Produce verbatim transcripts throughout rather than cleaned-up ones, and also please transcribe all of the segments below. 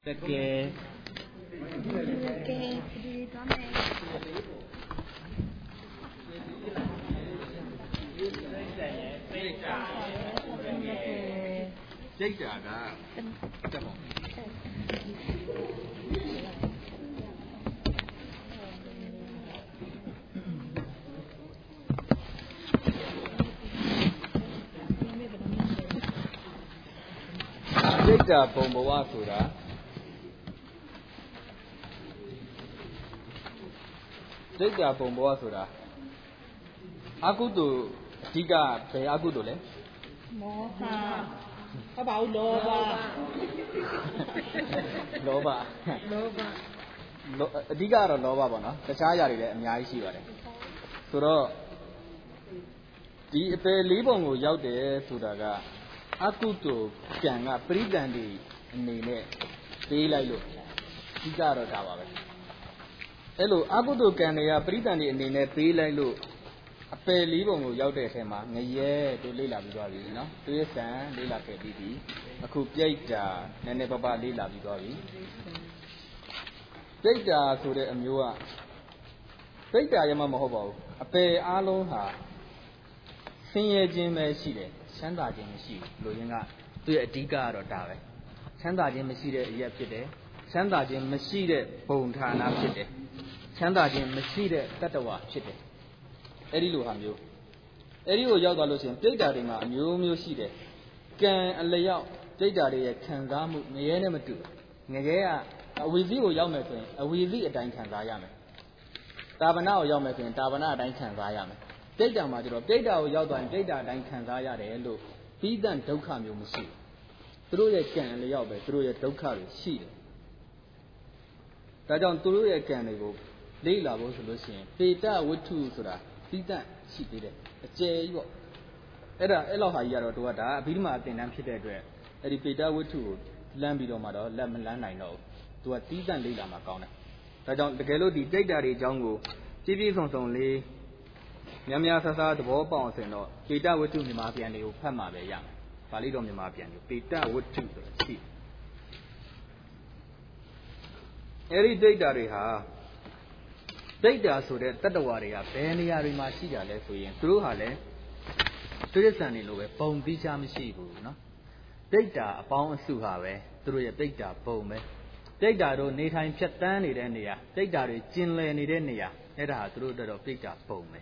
Perché Perché di donne Chết rồi đó. Chắc không? Chết rồi bồn bộ qua rồi đó. Chết rồi bồn bộ qua rồi đó. Akutu tiga pe akutu le. Moha. Có bảo đồ ba. Đồ ba. Đồ ba. အဓိကတော့လောဘပေါ့နော်တခြားຢာတွေလည်းအများကြီးရှိပါတယ်ဆိုတော့ဒီအပယ်လေးပုံကိုရောက်တယ်ဆိုတာကအကုသိုလ်ကံကပရိသန္တိအနေနဲ့ပေးလိုက်လို့အဓိကတော့ဒါပါပဲအဲ့လိုအကုသိုလ်ကံတွေကပရိသန္တိအနေနဲ့ပေးလိုက်လို့အပယ်လေးပုံကိုရောက်တဲ့အထက်မှာငရဲတို့လေ့လာပြီးသွားပြီနော်သွေးဆံလေ့လာခဲ့ပြီးပြီအခုပြိတ္တာနည်းနည်းပါးပါးလေ့လာပြီးသွားပြီစိတ်ဓာတ်ဆိုတဲ့အမျိုးကစိတ်ဓာတ်ရမှမဟုတ်ပါဘူးအပယ်အားလုံးဟာဆင်းရဲခြင်းပဲရှိတယ်ချမ်းသာခြင်းမရှိဘူးလို့ရင်းကသူ့ရဲ့အဓိကကတော့ဒါပဲချမ်းသာခြင်းမရှိတဲ့အရာဖြစ်တယ်ချမ်းသာခြင်းမရှိတဲ့ဘုံဌာနဖြစ်တယ်ချမ်းသာခြင်းမရှိတဲ့တတ္တဝါဖြစ်တယ်အဲ့ဒီလိုဟာမျိုးအဲ့ဒီကိုရောက်သွားလို့ရှိရင်ပြိတ္တာတွေမှာအမျိုးမျိုးရှိတယ်ကံအလျောက်ပြိတ္တာတွေရဲ့ခံစားမှုငရဲနဲ့မတူငရဲကအဝိဇ္ဇိကိုရောက်မယ်ဆိုရင်အဝိဇ္ဇိအတိုင်းခံစားရမယ်တာဝနာကိုရောက်မယ်ဆိုရင်တာဝနာအတိုင်းခံစားရမယ်ပြိတ္တာမှာကျတော့ပြိတ္တာကိုရောက်သွားရင်ပြိတ္တာအတိုင်းခံစားရတယ်လို့ပြီးသန့်ဒုက္ခမျိုးမရှိဘူးသူတို့ရဲ့ကံအလျောက်ပဲသူတို့ရဲ့ဒုက္ခတွေရှိတယ်ဒါကြောင့်သူတို့ရဲ့ကံတွေကိုလေ့လာဖို့ဆိုလို့ရှိရင်ပေတဝတ္ထုဆိုတာပြီးသန့်ရှိသေးတယ်အကျယ်ကြီးပေါ့အဲ့ဒါအဲ့လောက်ဟာကြီးကတော့တို့ကဒါအဘိဓမ္မာအသင်တန်းဖြစ်တဲ့အတွက်အဲ့ဒီပေတဝတ္ထုကိုလမ်းပြီးတော့မှတော့လက်မလန်းနိုင်တော့ဘူးသူကတီးတန့်လေးလာမှကောင်းတယ်ဒါကြောင့်တကယ်လို့ဒီတိတ်တာတွေအကြောင်းကိုပြည့်ပြည့်စုံစုံလေးများများဆဆသဘောပေါက်အောင်ဆိုရင်တော့ပေတဝတ္ထုမြန်မာပြန်တွေကိုဖတ်မှပဲရမယ်ပါဠိတော်မြန်မာပြန်တွေပေတဝတ္ထုဆိုတာရှိအဲ့ဒီတိတ်တာတွေဟာတိတ်တာဆိုတဲ့တတ္တဝါတွေကဘယ်နေရာတွေမှာရှိကြလဲဆိုရင်သူတို့ဟာလည်းတိရစ္ဆာန်တွေလိုပဲပုံပြီးချမရှိဘူးနော်တိတ်တာအပေါင်းအစုဟာပဲသူတို့ရဲ့တိတ်တာပုံပဲတိတ်တာတို့နေထိုင်ဖြတ်တန်းနေတဲ့နေရာတိတ်တာတွေကျင်လည်နေတဲ့နေရာအဲ့ဒါဟာသူတို့တော့တိတ်တာပုံပဲ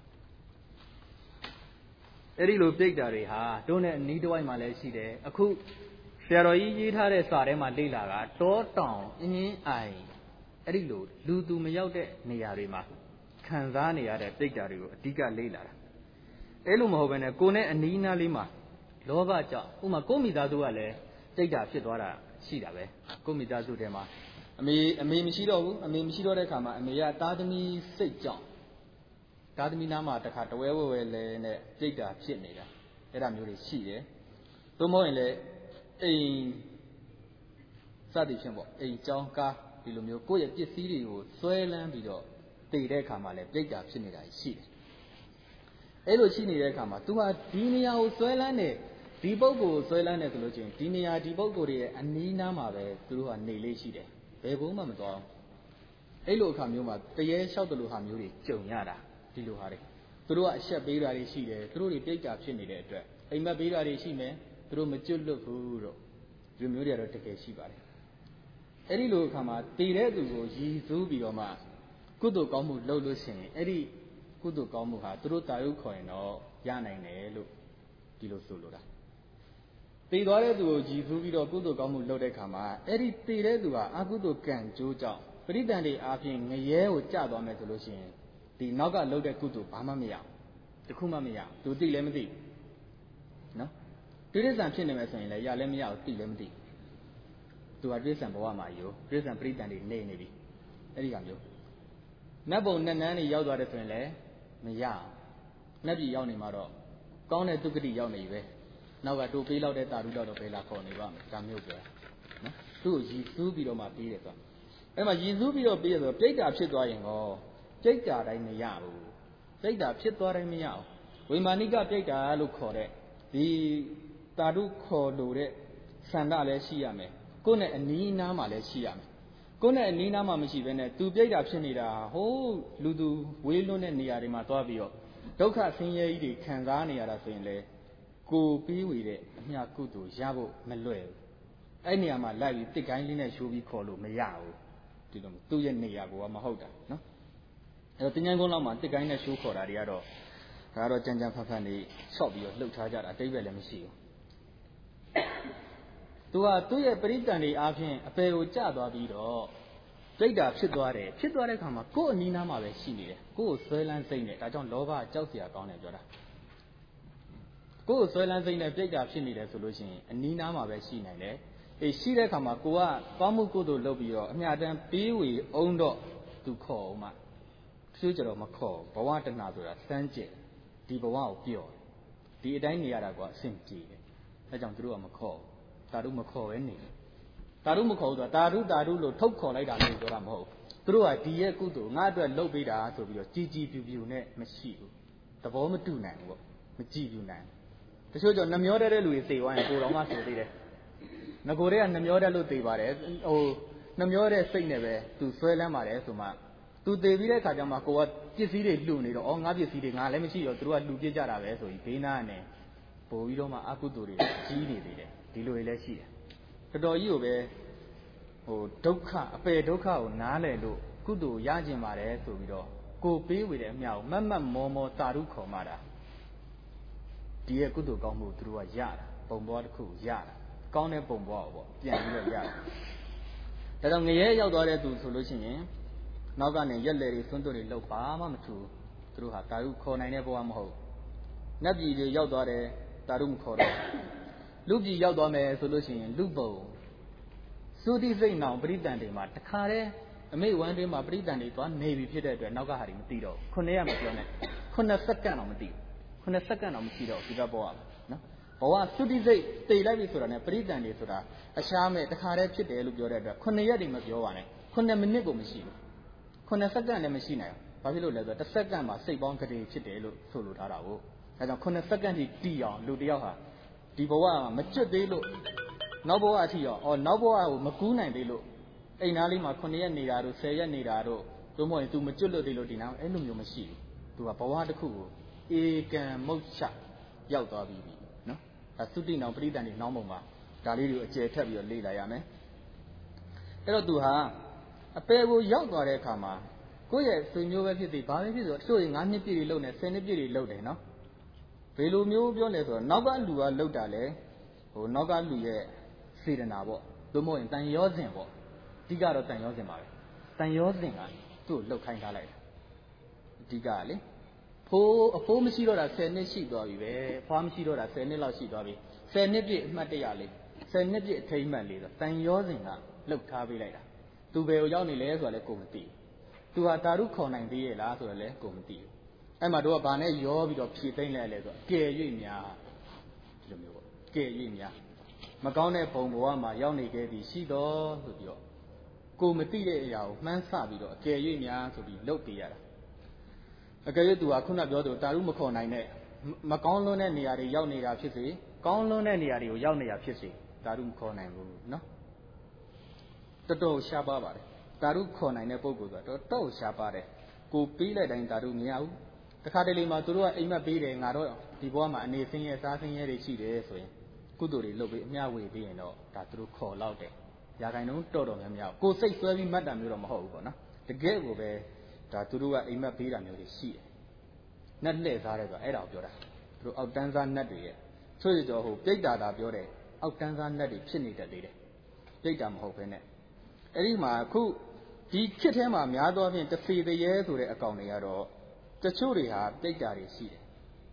အဲ့ဒီလိုတိတ်တာတွေဟာတို့နဲ့အနီးတစ်ဝိုက်မှာလည်းရှိတယ်အခုဆရာတော်ကြီးရေးထားတဲ့စာထဲမှာလေ့လာတာတောတောင်အင်းင်းအိုင်အဲ့ဒီလိုလူသူမရောက်တဲ့နေရာတွေမှာခံစားနေရတဲ့တိတ်တာတွေကိုအဓိကလေ့လာတာအဲ့လိုမဟုတ်ဘဲနဲ့ကိုယ်နဲ့အနီးနားလေးမှာလောဘကြောင့်ဥပမာကိုယ်မိသားစုကလည်းတိတ်တာဖြစ်သွားတာရှိတာပဲကိုယ်မိသားစုထဲမှာအမေအမေမရှိတော့ဘူးအမေမရှိတော့တဲ့ခါမှာအမေကသားသမီးစိတ်ကြောင့်သားသမီးနားမှာတခါတဝဲဝဲဝဲလဲနဲ့တိတ်တာဖြစ်နေတာအဲ့ဒါမျိုးတွေရှိတယ်သို့မဟုတ်ရင်လည်းအိမ်စသည်ဖြင့်ပေါ့အိမ်ကြောင်းကားဒီလိုမျိုးကိုယ့်ရဲ့ပစ္စည်းတွေကိုဆွဲလန်းပြီးတော့တည်တဲ့ခါမှာလည်းတိတ်တာဖြစ်နေတာရှိတယ်အဲ့လိုရှိနေတဲ့အခါမှာ तू ဟာဒီနေရာကိုဆွဲလန်းနေဒီပုဂ္ဂိုလ်ကိုဆွဲလန်းနေဆိုလို့ချင်းဒီနေရာဒီပုဂ္ဂိုလ်တွေရဲ့အနီးနားမှာပဲသူတို့ဟာနေလေးရှိတယ်ဘယ်ဘုံမှမသွားဘူးအဲ့လိုအခါမျိုးမှာတရေလျှောက်တယ်လို့ဟာမျိုးတွေကြုံရတာဒီလိုဟာတွေသူတို့ကအဆက်ပေးတာတွေရှိတယ်သူတို့တွေပြိတ္တာဖြစ်နေတဲ့အတွက်အိမ်မက်ပေးတာတွေရှိမယ်သူတို့မကျွတ်လွတ်ဘူးတော့ဒီမျိုးတွေကတော့တကယ်ရှိပါတယ်အဲ့ဒီလိုအခါမှာတည်တဲ့သူကိုရည်စူးပြီးတော့မှကုသိုလ်ကောင်းမှုလုပ်လို့ရှိရင်အဲ့ဒီကုသိုလ်ကောင်းမှုဟာသူတို့တာယုခေါ်ရင်တော့ရနိုင်တယ်လို့ဒီလိုဆိုလိုတာတည်သွားတဲ့သူကိုကြည်စူးပြီးတော့ကုသိုလ်ကောင်းမှုလုပ်တဲ့အခါမှာအဲ့ဒီတည်တဲ့သူဟာအကုသိုလ်ကံကြိုးကြောင့်ပရိသန္တိအားဖြင့်ငရဲကိုကျသွားမယ်ဆိုလို့ရှိရင်ဒီနောက်ကလုပ်တဲ့ကုသိုလ်ဘာမှမရဘူးတခုမှမရဘူးသူသိလည်းမသိဘူးနော်တိရစ္ဆာန်ဖြစ်နေမယ်ဆိုရင်လည်းရလည်းမရဘူးသိလည်းမသိဘူးသူဟာတိရစ္ဆာန်ဘဝမှာရောတိရစ္ဆာန်ပရိသန္တိနေနေပြီအဲ့ဒီကမျိုးနတ်ဘုံနဲ့နန်းနေရောက်သွားတယ်ဆိုရင်လည်းမရဘူးနတ်ပြည်ရောက်နေမှာတော့ကောင်းတဲ့ဒုက္ခတိရောက်နေပြီပဲနောက်ကတိုးပေးလောက်တဲ့တာရုတော့ပဲလာခေါ်နေပါမယ်ဒါမျိုးပြောနော်သူ့ကိုရည်စူးပြီးတော့မှပေးတယ်ဆိုအဲ့မှာရည်စူးပြီးတော့ပေးရဆိုပြိတ္တာဖြစ်သွားရင်ဟောပြိတ္တာတိုင်းမရဘူးပြိတ္တာဖြစ်သွားတိုင်းမရဘူးဝိမာနိကပြိတ္တာလို့ခေါ်တဲ့ဒီတာရုခေါ်လို့တဲ့ဆန္ဒလည်းရှိရမယ်ကိုနဲ့အနီးနားမှာလည်းရှိရမယ်ကိုနဲ့အနီးနားမှာမရှိဘဲနဲ့သူပြိတ္တာဖြစ်နေတာဟိုးလူသူဝေးလွန်းတဲ့နေရာတွေမှာသွားပြီးတော့ဒုက္ခဆင်းရဲကြီးတွေခံစားနေရတာဆိုရင်လေကိုပြီးဝေတဲ့အမြကုသိုလ်ရဖို့မလွယ်ဘူးအဲ့နေရာမှာလိုက်ပြီးတစ်ကိုင်းလေးနဲ့ရှိုးပြီးခေါ်လို့မရဘူးဒီလိုသူ့ရဲ့နေရာကမဟုတ်တာနော်အဲ့တော့တင်ញံကုန်းလောက်မှာတစ်ကိုင်းနဲ့ရှိုးခေါ်တာတွေကတော့ဒါကတော့ကြမ်းကြမ်းဖတ်ဖတ်နေဆော့ပြီးတော့လှုပ်ထားကြတာအတိတ်ပဲလည်းမရှိဘူးသူကသူ့ရဲ့ပရိသန်တွေအားဖြင့်အပေကိုကျသွားပြီးတော့ပြိတ္တာဖြစ်သွားတယ်ဖြစ်သွားတဲ့အခါမှာကိုယ်အနီးနားမှာပဲရှိနေတယ်ကိုယ်ကိုဆွဲလန်းစိတ်နဲ့ဒါကြောင့်လောဘကြောက်เสียကောင်းတယ်ပြောတာကိုယ်ကိုဆွဲလန်းစိတ်နဲ့ပြိတ္တာဖြစ်နေတယ်ဆိုလို့ရှိရင်အနီးနားမှာပဲရှိနိုင်တယ်အေးရှိတဲ့အခါမှာကိုကကောင်းမှုကုသိုလ်လုပ်ပြီးတော့အမြတ်တမ်းပေးဝေအောင်တော့သူခေါ်အောင်မှသူကြတော့မခေါ်ဘဝတဏှာဆိုတာစမ်းကြည့်ဒီဘဝကိုပြော့ဒီအတိုင်းနေရတာကအဆင်ပြေတယ်အဲကြောင့်သူတို့ကမခေါ်တာတို့မခေါ်ပဲနေတာတို့မခေါ်ဘူးဆိုတာတာတို့တာတို့လို့ထုတ်ခေါ်လိုက်တာလို့ပြောတာမဟုတ်ဘူးသူတို့ကဒီရဲ့ကုသိုလ်ငါအတွက်လုပ်ပေးတာဆိုပြီးတော့ជីជីပြူပြူနဲ့မရှိဘူးသဘောမတူနိုင်ဘူးပေါ့မကြည့်ပြူနိုင်တချို့ကြောင့်နှမျောတဲ့လူတွေသိသွားရင်ကိုတော်မှဆိုသေးတယ်ငကိုတွေကနှမျောတဲ့လို့သိပါတယ်ဟိုနှမျောတဲ့စိတ်နဲ့ပဲသူဆွဲလန်းပါတယ်ဆိုမှသူသိပြီးတဲ့အခါကျမှကိုကပစ္စည်းတွေလှူနေတော့ဩငါပစ္စည်းတွေငါလည်းမရှိတော့သူတို့ကလှူပြစ်ကြတာပဲဆိုပြီးဘေးနားနဲ့ပို့ပြီးတော့မှအကုသိုလ်တွေကြီးနေသေးတယ်ဒီလိုတွေလည်းရှိတယ်တော်တော်ကြီးကိုပဲဟိုဒုက္ခအပေဒုက္ခကိုနားလည်လို့ကုသိုလ်ရကျင်ပါတယ်ဆိုပြီးတော့ကိုပေးဝေတဲ့အမြတ်ကိုမတ်မတ်မောမောတာရုခေါ်မှတာဒီရဲ့ကုသိုလ်ကောင်းမှုသူတို့ကရတာပုံပေါ်တစ်ခုရတာကောင်းတဲ့ပုံပေါ်ပေါ့ပြန်ပြီးတော့ရတာဒါကြောင့်ငရဲရောက်သွားတဲ့သူဆိုလို့ရှိရင်နောက်ကနေရက်လေတွေဆွန်းသွတွေလောက်ပါမှမထူသူတို့ဟာတာရုခေါ်နိုင်တဲ့ဘဝမဟုတ်နတ်ပြည်တွေရောက်သွားတယ်တာရုမခေါ်တော့လူပြည်ရောက်သွားမယ်ဆိုလို့ရှိရင်လူပုံသုတိစိတ်နောင်ပရိသန်တွေမှာတခါတည်းအမိဝမ်းတွင်းမှာပရိသန်တွေသွားနေပြီဖြစ်တဲ့အတွက်နောက်ကဟာတွေမသိတော့ခုနှစ်ရက်မပြောနဲ့ခုနှစ်စက္ကန့်တော့မသိဘူးခုနှစ်စက္ကန့်တော့မရှိတော့ဒီဘက်ဘဝနော်ဘဝသုတိစိတ်တည်လိုက်ပြီဆိုတာနဲ့ပရိသန်တွေဆိုတာအရှားမဲ့တခါတည်းဖြစ်တယ်လို့ပြောတဲ့အတွက်ခုနှစ်ရက်တွေမပြောပါနဲ့ခုနှစ်မိနစ်ကိုမရှိဘူးခုနှစ်စက္ကန့်လည်းမရှိနိုင်ဘူးဘာဖြစ်လို့လဲဆိုတော့တစ်စက္ကန့်မှာစိတ်ပေါင်းကလေးဖြစ်တယ်လို့ဆိုလိုထားတာကိုအဲကြောင့်ခုနှစ်စက္ကန့်ထိတီးအောင်လူတယောက်ဟာဒီဘဝမှာမကျွတ်သေးလို့နောက်ဘဝအထိရောအော်နောက်ဘဝကိုမကူးနိုင်သေးလို့အိမ်သားလေးမှာခုနှစ်ရက်နေတာတို့ဆယ်ရက်နေတာတို့သို့မဟုတ်ရင် तू မကျွတ်လို့သေးလို့ဒီနာအဲ့လိုမျိုးမရှိဘူး तू ကဘဝတစ်ခုကိုဧကံမုတ်ချရောက်သွားပြီနော်ဒါသုတိနောင်ပရိသန်တွေနောက်ပုံမှာဒါလေးတွေကိုအကျယ်ထပ်ပြီးတော့လေ့လာရမယ်အဲ့တော့ तू ဟာအပေကိုရောက်သွားတဲ့အခါမှာကိုယ့်ရဲ့ဆွေမျိုးပဲဖြစ်သေးဘာပဲဖြစ်ဆိုတချို့ငါးနှစ်ပြည့်တွေလုံနေဆယ်နှစ်ပြည့်တွေလုံတယ်နော်ဘယ်လိုမျိုးပြောလဲဆိုတော့နောက်ကလူကလှုပ်တာလေဟိုနောက်ကလူရဲ့စေတနာပေါ့သို့မဟုတ်ရင်တန်ရောစဉ်ပေါ့အဓိကတော့တန်ရောစဉ်ပါပဲတန်ရောစဉ်ကသူ့ကိုလှုပ်ခိုင်းထားလိုက်တာအဓိကကလေဖိုးအဖိုးမရှိတော့တာဆယ်နှစ်ရှိသွားပြီပဲဖွားမရှိတော့တာဆယ်နှစ်လောက်ရှိသွားပြီဆယ်နှစ်ပြည့်အမှတ်တရလေးဆယ်နှစ်ပြည့်အထိမ်းအမှတ်လေးဆိုတန်ရောစဉ်ကလှုပ်ထားပေးလိုက်တာသူဘယ်ကိုရောက်နေလဲဆိုတာလည်းကိုမသိဘူးသူဟာတာရုခေါ်နိုင်သေးရဲ့လားဆိုတော့လည်းကိုမသိဘူးအဲ့မှာတို့ကဘာနဲ့ရောပြီးတော့ဖြည့်သိမ့်လိုက်လဲဆိုတော့ကဲ၍များဒီလိုမျိုးပေါ့ကဲ၍များမကောင်းတဲ့ဘုံဘဝမှာရောက်နေခဲ့သည်ရှိတော်ဆိုပြီးတော့ကိုမသိတဲ့အရာကိုမှန်းဆပြီးတော့အကယ်၍များဆိုပြီးလှုပ်ပေးရတာအကယ်၍သူဟာခုနပြောသူတာရုမခေါ်နိုင်တဲ့မကောင်းလွန်းတဲ့နေရာတွေရောက်နေတာဖြစ်စေကောင်းလွန်းတဲ့နေရာတွေကိုရောက်နေတာဖြစ်စေတာရုမခေါ်နိုင်ဘူးနော်တော်တော်ရှားပါပါတယ်တာရုခေါ်နိုင်တဲ့ပုဂ္ဂိုလ်ဆိုတော့တော်တော်ရှားပါတယ်ကိုပေးလိုက်တိုင်းတာရုမရဘူးတခါတလေမှာသူတို့ကအိမ်မက်ပေးတယ်ငါတော့ဒီဘဝမှာအနေဆင်းရဲစားဆင်းရဲတွေရှိတယ်ဆိုရင်ကုသိုလ်တွေလုပ်ပြီးအမျှဝေပြီးရင်တော့ဒါသူတို့ခေါ်လောက်တယ်ရာခိုင်နှုန်းတော်တော်များများကိုစိတ်ဆွဲပြီးမှတ်တာမျိုးတော့မဟုတ်ဘူးပေါ့နော်တကယ်ကိုပဲဒါသူတို့ကအိမ်မက်ပေးတာမျိုးတွေရှိတယ်နတ်လှည့်စားတယ်ဆိုတာအဲ့ဒါကိုပြောတာသူတို့အောက်တန်းစားနတ်တွေရဲ့ဆိုရကြောဟိုပြိတ္တာသာပြောတယ်အောက်တန်းစားနတ်တွေဖြစ်နေတတ်သေးတယ်ပြိတ္တာမဟုတ်ဘဲနဲ့အဲ့ဒီမှာအခုဒီခေတ်ထဲမှာများသောအားဖြင့်တဖေတရေဆိုတဲ့အကောင်တွေကတော့တချို့တွေဟာပြိတ္တာတွေရှိတယ်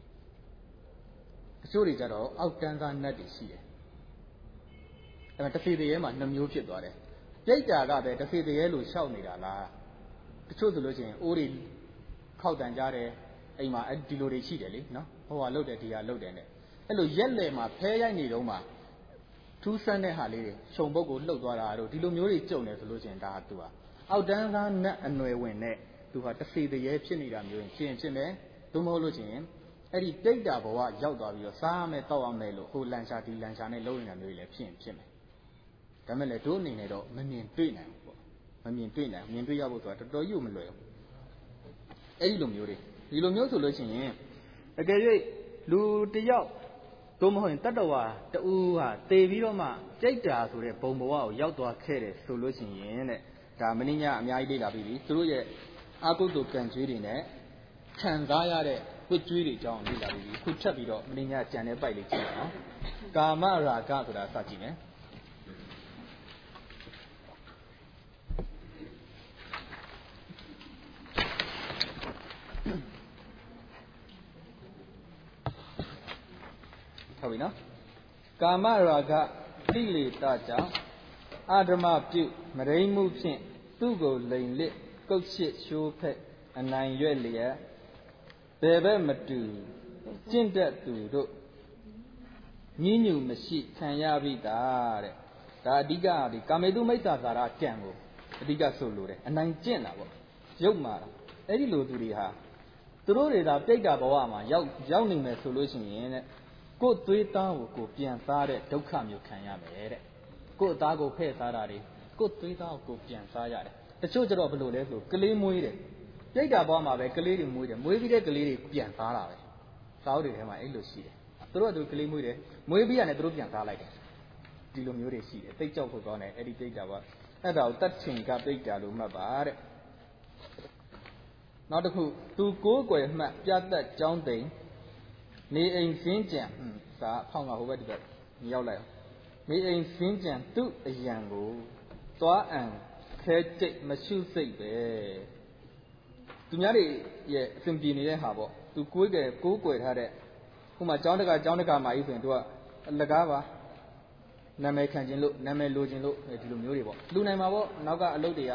တချို့တွေကြတော့အောက်တန်းစားနတ်တွေရှိတယ်အဲ့ဒါတဖေတရေမှာနှမျိုးဖြစ်သွားတယ်ပြိတ္တာကပဲတဖေတရေလို့ရှောက်နေတာလားတချို့ဆိုလို့ရှိရင်အိုးတွေခောက်တန်ကြတယ်အိမ်မှာဒီလိုတွေရှိတယ်လေနော်ဟိုဟာလှုပ်တယ်ဒီဟာလှုပ်တယ်နဲ့အဲ့လိုရက်လေမှာဖဲရိုက်နေတော့မှထူးဆန်းတဲ့ဟာလေးတွေခြုံပုတ်ကိုလှုပ်သွားတာတို့ဒီလိုမျိုးတွေကြုံတယ်ဆိုလို့ရှိရင်ဒါကသူဟာအောက်တန်းသားနတ်အနွယ်ဝင်နဲ့သူဟာတဖေတရေဖြစ်နေတာမျိုးရင်ဖြစ်ရင်ဖြစ်မယ်သို့မဟုတ်လို့ရှိရင်အဲ့ဒီပြိတ္တာဘဝရောက်သွားပြီးတော့စားရမယ်တောက်ရမယ်လို့ဟိုလန်ရှာဒီလန်ရှာနဲ့လုံးနေတာမျိုးတွေလည်းဖြစ်ရင်ဖြစ်မယ်ဒါမဲ့လည်းတို့အနေနဲ့တော့မမြင်တွေ့နိုင်ဘူးပေါ့မမြင်တွေ့နိုင်မြင်တွေ့ရဖို့ဆိုတာတော်တော်ကြီးမလွယ်ဘူးအဲ့ဒီလိုမျိုးတွေဒီလိုမျိုးဆိုလို့ရှိရင်အကယ်၍လူတယောက်သို့မဟုတ်ရင်တတ္တဝါတူဟာတေပြီးတော့မှကြိတ်တာဆိုတဲ့ဘုံဘဝကိုရောက်သွားခဲ့တယ်ဆိုလို့ရှိရင်တဲ့ဒါမင်းညအများကြီးလေ့လာပြီးပြီသူတို့ရဲ့အာကုသိုလ်ကံကြွေးတွေနဲ့ခံစားရတဲ့ဝိကြွေးတွေအကြောင်းလေ့လာပြီးပြီခုထပ်ပြီးတော့မင်းညကြံတဲ့ပိုက်လေးကြည့်အောင်ကာမရာဂဆိုတာစကြည့်မယ်ဟုတ်ပြီနော်ကာမရာဂကိလေသာကြောင့်အာဓမ္မပြုမရိမှုဖြင့်သူ့ကိုလိန်လစ်ကုတ်ရှစ်ရှိုးဖက်အနိုင်ရွက်လျက်ဘယ်ဘက်မတူကျင့်တတ်သူတို့ညှဉ်းညူမရှိခံရပြီတာတဲ့ဒါအဓိကဒီကာမေတုမိစ္ဆာသာရကံကိုအဓိကဆိုလိုတယ်အနိုင်ကျင့်တာပေါ့ရုပ်မာတာအဲ့ဒီလိုသူတွေဟာသူတို့တွေသာပြိတ္တာဘဝမှာရောက်ရောက်နေမယ်ဆိုလို့ရှိရင်တဲ့ကိုယ်သွေးသားကိုကိုပြန်စားတဲ့ဒုက္ခမျိုးခံရမယ်တဲ့ကိုယ်အသားကိုဖဲ့စားတာတွေကိုယ်သွေးသားကိုကိုပြန်စားရတယ်တချို့ကျတော့ဘယ်လိုလဲဆိုကလေးမွေးတယ်ပြိတ္တာဘဝမှာပဲကလေးတွေမွေးတယ်မွေးပြီးတဲ့ကလေးတွေပြန်စားတာပဲစားအုပ်တွေထဲမှာအဲ့လိုရှိတယ်သူတို့ကသူကလေးမွေးတယ်မွေးပြီးရတယ်သူတို့ပြန်စားလိုက်တယ်ဒီလိုမျိုးတွေရှိတယ်သိကြောက်ဖို့ကောင်းတယ်အဲ့ဒီပြိတ္တာဘဝအဲ့ဒါကိုတတ်ချင်ကပြိတ္တာလို့မှတ်ပါတဲ့နောက်တစ်ခုသူကိုးကွယ်မှတ်ပြတ်သက်ကြောင်းသိမ်နေအိမ်စင်းကြံစာအဖောင်းကဟိုဘက်ဒီဘက်ရောက်လိုက်အောင်နေအိမ်စင်းကြံသူ့အယံကိုသွားအံခဲကျိတ်မရှုစိတ်ပဲသူများတွေရဲ့အစဉ်ပြေနေတဲ့ဟာပေါ့သူကိုးကွယ်ကိုးကွယ်ထားတဲ့ဟိုမှာကျောင်းတကာကျောင်းတကာမှာကြီးဆိုရင်သူကအလကားပါနာမည်ခံခြင်းလို့နာမည်လိုခြင်းလို့ဒီလိုမျိုးတွေပေါ့လူနိုင်မှာပေါ့နောက်ကအလုပ်တွေက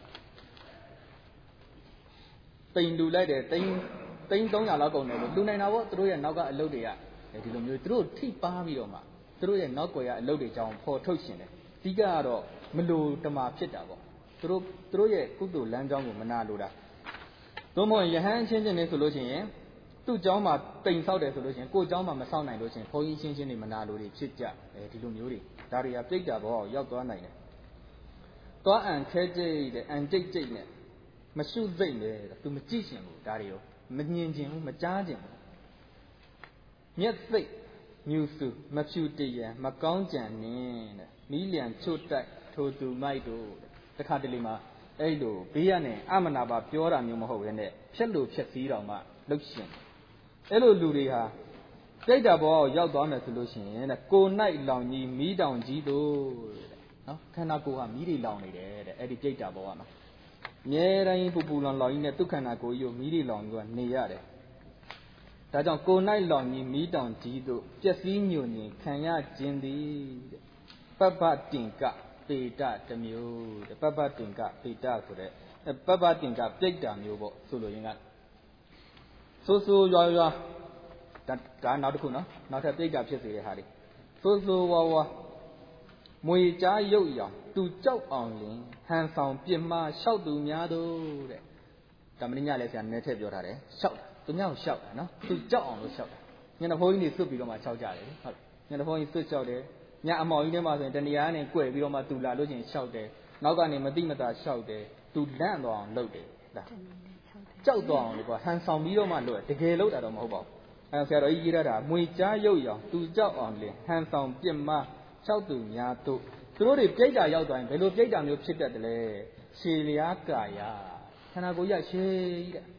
တိမ်လူလိုက်တယ်တိမ်တိမ်သုံးရာလောက်ကုန်တယ်လို့လူနိုင်တာပေါ့သူတို့ရဲ့နောက်ကအလုပ်တွေကဒီလိုမျိုးသူတို့ထိပါပြီးတော့မှသူတို့ရဲ့နောက်ကွယ်ကအလုပ်တွေကြောင်းပေါ်ထုတ်ရှင်တယ်အဓိကကတော့မလိုတမာဖြစ်တာပေါ့သူတို့သူတို့ရဲ့ကုသိုလ်လမ်းကြောင်းကိုမနာလိုတာသို့မဟုတ်ယဟန်ချင်းချင်းနေဆိုလို့ရှိရင်သူ့เจ้าမှာတိမ်ဆောက်တယ်ဆိုလို့ရှိရင်ကိုယ်เจ้าမှာမဆောက်နိုင်လို့ရှိရင်ဘုန်းကြီးချင်းချင်းတွေမနာလိုတွေဖြစ်ကြအဲဒီလိုမျိုးတွေဒါတွေကပြိတ္တာဘောကိုရောက်သွားနိုင်တယ်သွားအံခဲကျိတ်တဲ့အံကျိတ်ကျိတ်နဲ့မရှုစိတ်နဲ့သူမကြည့်ရှင်ဘူးဒါတွေရောမမြင်ခြင်းဘူးမကြားခြင်းဘူးမျက်စိတ်ညူစုမဖြူတရံမကောင်းကြံနင်းတဲ့မီးလျံချို့တိုက်ထိုသူမိုက်တို့တခါတလေမှာအဲ့လိုဘေးရနဲ့အမနာပါပြောတာမျိုးမဟုတ်ဘဲနဲ့ဖြက်လို့ဖြက်စည်းတော်မှလှုပ်ရှင်အဲ့လိုလူတွေဟာပြိတ္တာဘောကိုရောက်သွားမယ်ဆိုလို့ရှိရင်တဲ့ကိုနိုင်လောင်ကြီးမီးတောင်ကြီးတို့တဲ့နော်ခန္ဓာကိုယ်ဟာမီးတွေလောင်နေတယ်တဲ့အဲ့ဒီပြိတ္တာဘောကမှာအမြဲတမ်းပူပူလောင်လောင်ကြီးနဲ့ဒုက္ခနာကိုကြီးကိုမီးတွေလောင်ကြီးကနေရတယ်ဒါကြောင့်ကိုနိုင်လောင်ကြီးမီးတောင်ကြီးတို့ပျက်စီးညွန်ညင်ခံရခြင်းသည်တဲ့ပပ္ပတင်ကပေတတမျိုးတဲ့ပပ္ပတင်ကပေတဆိုတဲ့ပပ္ပတင်ကပြိတ္တာမျိုးပေါ့ဆိုလိုရင်းကဆိုးဆိုးရွားရွားဒါဒါနောက်တစ်ခုနော်နောက်ထပ်ပြိတ္တာဖြစ်စေတဲ့ဟာတွေဆိုးဆိုးဝါးဝါးမွေကြားရုပ်ရောင်သူကြောက်အောင်လင်ဟန်ဆောင်ပြစ်မှားလျှောက်သူများတို့တဲ့ဓမ္မညလည်းဆရာနည်းနည်းထည့်ပြောထားတယ်လျှောက်သူများကိုလျှောက်တာနော်သူကြောက်အောင်လို့လျှောက်တာညနေဘုန်းကြီးတွေစွတ်ပြီးတော့မှလျှောက်ကြတယ်ဟုတ်ညနေဘုန်းကြီးစွတ်လျှောက်တယ်ညအမောင်ကြီးထဲမှာဆိုရင်တဏှာနဲ့ကွယ်ပြီးတော့မှသူလာလို့ချင်းလျှောက်တယ်နောက်ကနေမတိမတာလျှောက်တယ်သူလန့်သွားအောင်လုပ်တယ်ဒါကြောက်သွားအောင်လို့ကွာဟန်ဆောင်ပြီးတော့မှလုပ်တယ်တကယ်လုပ်တာတော့မဟုတ်ပါဘူးအဲဆရာတော်ကြီးရေးတာမွေကြားရုပ်ရောင်သူကြောက်အောင်လေဟန်ဆောင်ပြစ်မှားလျှောက်သူများတို့သူတို့တွေပြိတ္တာရောက်သွားရင်ဘယ်လိုပြိတ္တာမျိုးဖြစ်တတ်တယ်လဲရှည်လျားကာယခန္ဓာကိုယ်ရရှည်ကြီးတဲ့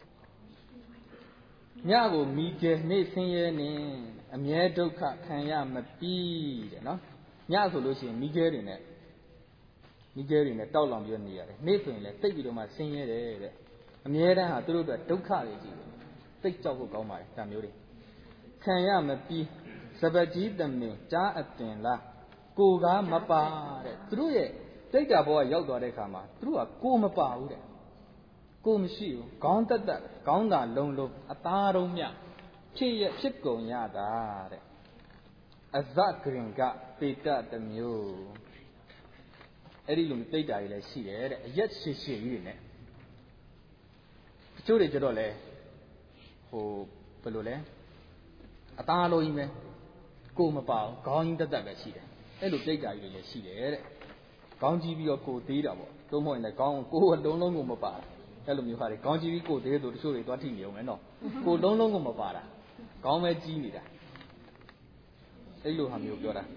ညကိုမိကျဲနေဆင်းရဲနေအမြဲဒုက္ခခံရမပြီးတဲ့နော်ညဆိုလို့ရှိရင်မိကျဲတွေနဲ့မိကျဲတွေနဲ့တောက်လောင်ပြီးနေရတယ်နေ့ဆိုရင်လည်းသိပ်ပြီးတော့မှဆင်းရဲတယ်တဲ့အမြဲတမ်းဟာသူတို့အတွက်ဒုက္ခတွေကြီးတယ်သိပ်ကြောက်ဖို့ကောင်းပါတယ်ဒါမျိုးတွေခံရမပြီးစပကြီးတမင်ကြားအတင်လားကိုကားမပါတဲ့သူတို့ရဲ့တိတ်တာဘောကရောက်သွားတဲ့အခါမှာသူတို့ကကိုမပါဘူးတဲ့ကိုမရှိဘူးခေါင်းတက်တက်ခေါင်းသာလုံးလုံးအသားတုံးမြဖြစ်ရဖြစ်ကုန်ရတာတဲ့အဇဂရင်ကပေတတမျိုးအဲ့ဒီလိုတိတ်တာတွေလည်းရှိတယ်တဲ့အရက်ရှည်ရှည်ကြီးတွေနဲ့တချို့တွေကြတော့လေဟိုဘယ်လိုလဲအသားလုံးကြီးပဲကိုမပါဘူးခေါင်းကြီးတက်တက်ပဲရှိတယ်အဲ့လိုပြိတ္တာကြီးလည်းရှိတယ်တဲ့ခေါင်းကြီးပြီးတော့ကိုသေးတာပေါ့သို့မဟုတ်ရင်လည်းခေါင်းကိုယ်လုံးလုံးကိုမပါအဲ့လိုမျိုးဟာတွေခေါင်းကြီးပြီးကိုသေးဆိုတချို့တွေသွားထိနေအောင်မယ်နော်ကိုလုံးလုံးကိုမပါတာခေါင်းပဲကြီးနေတာအဲ့လိုဟာမျိုးပြောတာ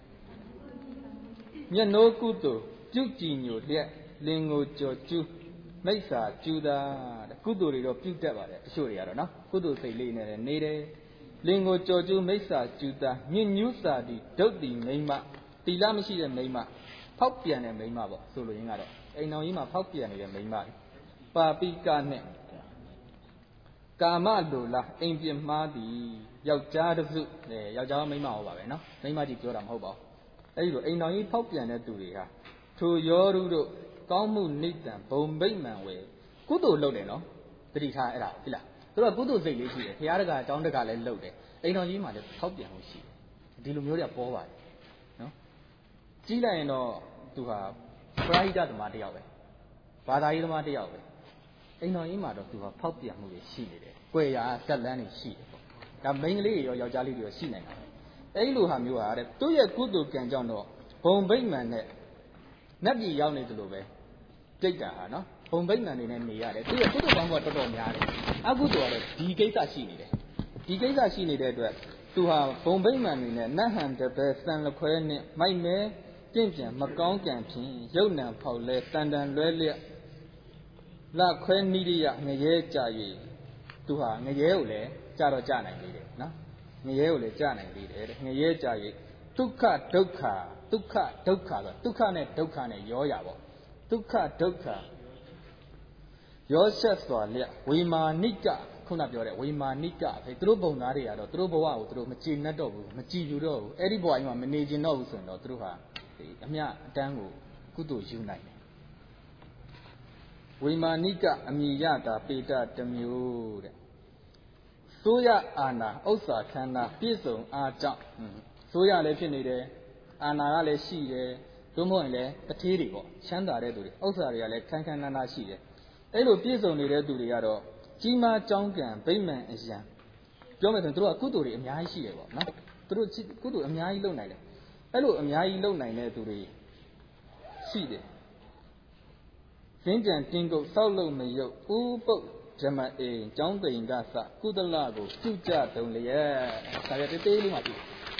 မျက်နှိုးကုသိုလ်ပြုကြည်ညိုလျက်လင်ကိုကြော်ကျူးမိစ္ဆာကျူးတာတဲ့ကုသိုလ်တွေတော့ပြုတတ်ပါတယ်တချို့တွေကတော့နော်ကုသိုလ်စိတ်လေးနဲ့လည်းနေတယ်လင်ကိုကြော်ကျူးမိစ္ဆာကျူးတာညဉ့်ညူးစာတီဒုတ်တီမိမ့်မတီလာမရှိတဲ့မိမ့်မဖောက်ပြန်တဲ့မိမ့်မပေါ့ဆိုလိုရင်းကတော့အိမ်တော်ကြီးမှာဖောက်ပြန်နေတဲ့မိမ့်မပါပိကနဲ့ကာမလိုလားအိမ်ပြမှားသည်ယောက်ျားတစ်စုအဲယောက်ျားမိန်းမဟောပါပဲနော်မိန်းမကြီးပြောတာမဟုတ်ပါဘူးအဲဒီလိုအိမ်တော်ကြီးဖောက်ပြန်တဲ့သူတွေဟာထိုရောရုတို့ကောင်းမှုနိတံဘုံဗိမှန်ဝယ်ကုသိုလ်လုပ်တယ်နော်တတိထားအဲ့ဒါဟုတ်လားသူတို့ကကုသိုလ်စိတ်လေးရှိတယ်ဘုရားတကာအကြောင်းတကာလည်းလုပ်တယ်အိမ်တော်ကြီးမှာလည်းဖောက်ပြန်မှုရှိတယ်ဒီလိုမျိုးတွေကပေါ်ပါတယ်နော်ကြီးလိုက်ရင်တော့သူဟာပရာဟိတသမားတစ်ယောက်ပဲဘာသာရေးသမားတစ်ယောက်ပဲအိမ်တော်ကြီးမှာတော့သူဟာဖောက်ပြန်မှုတွေရှိနေတယ်၊ကွယ်ရာဇက်လန်းတွေရှိတယ်ပေါ့။ဒါမိန်းကလေးတွေရောယောက်ျားလေးတွေရောရှိနိုင်တာ။အဲဒီလိုဟာမျိုးဟာတဲ့သူ့ရဲ့ကုသိုလ်ကံကြောင့်တော့ဘုံဗိမှန်နဲ့နတ်ပြည်ရောက်နေသလိုပဲပြိတ္တာဟာနော်ဘုံဗိမှန်တွေနဲ့နေရတယ်သူ့ရဲ့ကုသိုလ်ကောင်းမှုကတော်တော်များတယ်။အကုသိုလ်ကတော့ဒီကိစ္စရှိနေတယ်။ဒီကိစ္စရှိနေတဲ့အတွက်သူဟာဘုံဗိမှန်တွေနဲ့နတ်ဟန်တပဲစံလခွဲနဲ့မိုက်မဲပြင့်ပြန်မကောင်းကံဖြင့်ရုပ်နံဖောက်လဲတန်တန်လွဲလျက်လခွဲနိရိယငရဲကြ၍သူဟာငရဲကိုလည်းကြတော့ကြနိုင်လေတယ်နော်ငရဲကိုလည်းကြနိုင်လေတယ်ငရဲကြ၍ဒုက္ခဒုက္ခဒုက္ခဒုက္ခဆိုဒုက္ခနဲ့ဒုက္ခနဲ့ရောရပေါ့ဒုက္ခဒုက္ခရောဆက်စွာလျက်ဝေမာနိကခုနပြောတဲ့ဝေမာနိကပဲသူတို့ဘုံသားတွေကတော့သူတို့ဘဝကိုသူတို့မကြည်နဲ့တော့ဘူးမကြည်ယူတော့ဘူးအဲ့ဒီဘဝကြီးမှာမနေကျင်တော့ဘူးဆိုရင်တော့သူတို့ဟာအမြအတန်းကိုကုသိုလ်ယူနိုင်တယ်ဝိမာနိကအမိယတာပေတတမျိုးတဲ့ဆိုရအာနာဥစ္စာခန္ဓာပြည့်စုံအားကြောင့်ဆိုရလည်းဖြစ်နေတယ်အာနာကလည်းရှိတယ်သို့မဟုတ်ရင်လည်းတထေးတွေပေါ့ချမ်းသာတဲ့သူတွေဥစ္စာတွေကလည်းခန်းခန်းနာနာရှိတယ်အဲ့လိုပြည့်စုံနေတဲ့သူတွေကတော့ကြီးမားကြောင်းကံဗိမှန်အယံပြောမယ်ဆိုရင်သူတို့ကကုသိုလ်တွေအများကြီးရှိတယ်ပေါ့နော်သူတို့ကုသိုလ်အများကြီးလုပ်နိုင်တယ်အဲ့လိုအများကြီးလုပ်နိုင်တဲ့သူတွေရှိတယ်စင်ကြံတင်းကုတ်စောက်လို့မယုတ်ဥပုတ်ဓမ္မအိမ်ကျောင်းသိမ်ကစကုသလကိုပြုကြတုံလျက်ဒါကြတဲ့တေးလေးမှပြီ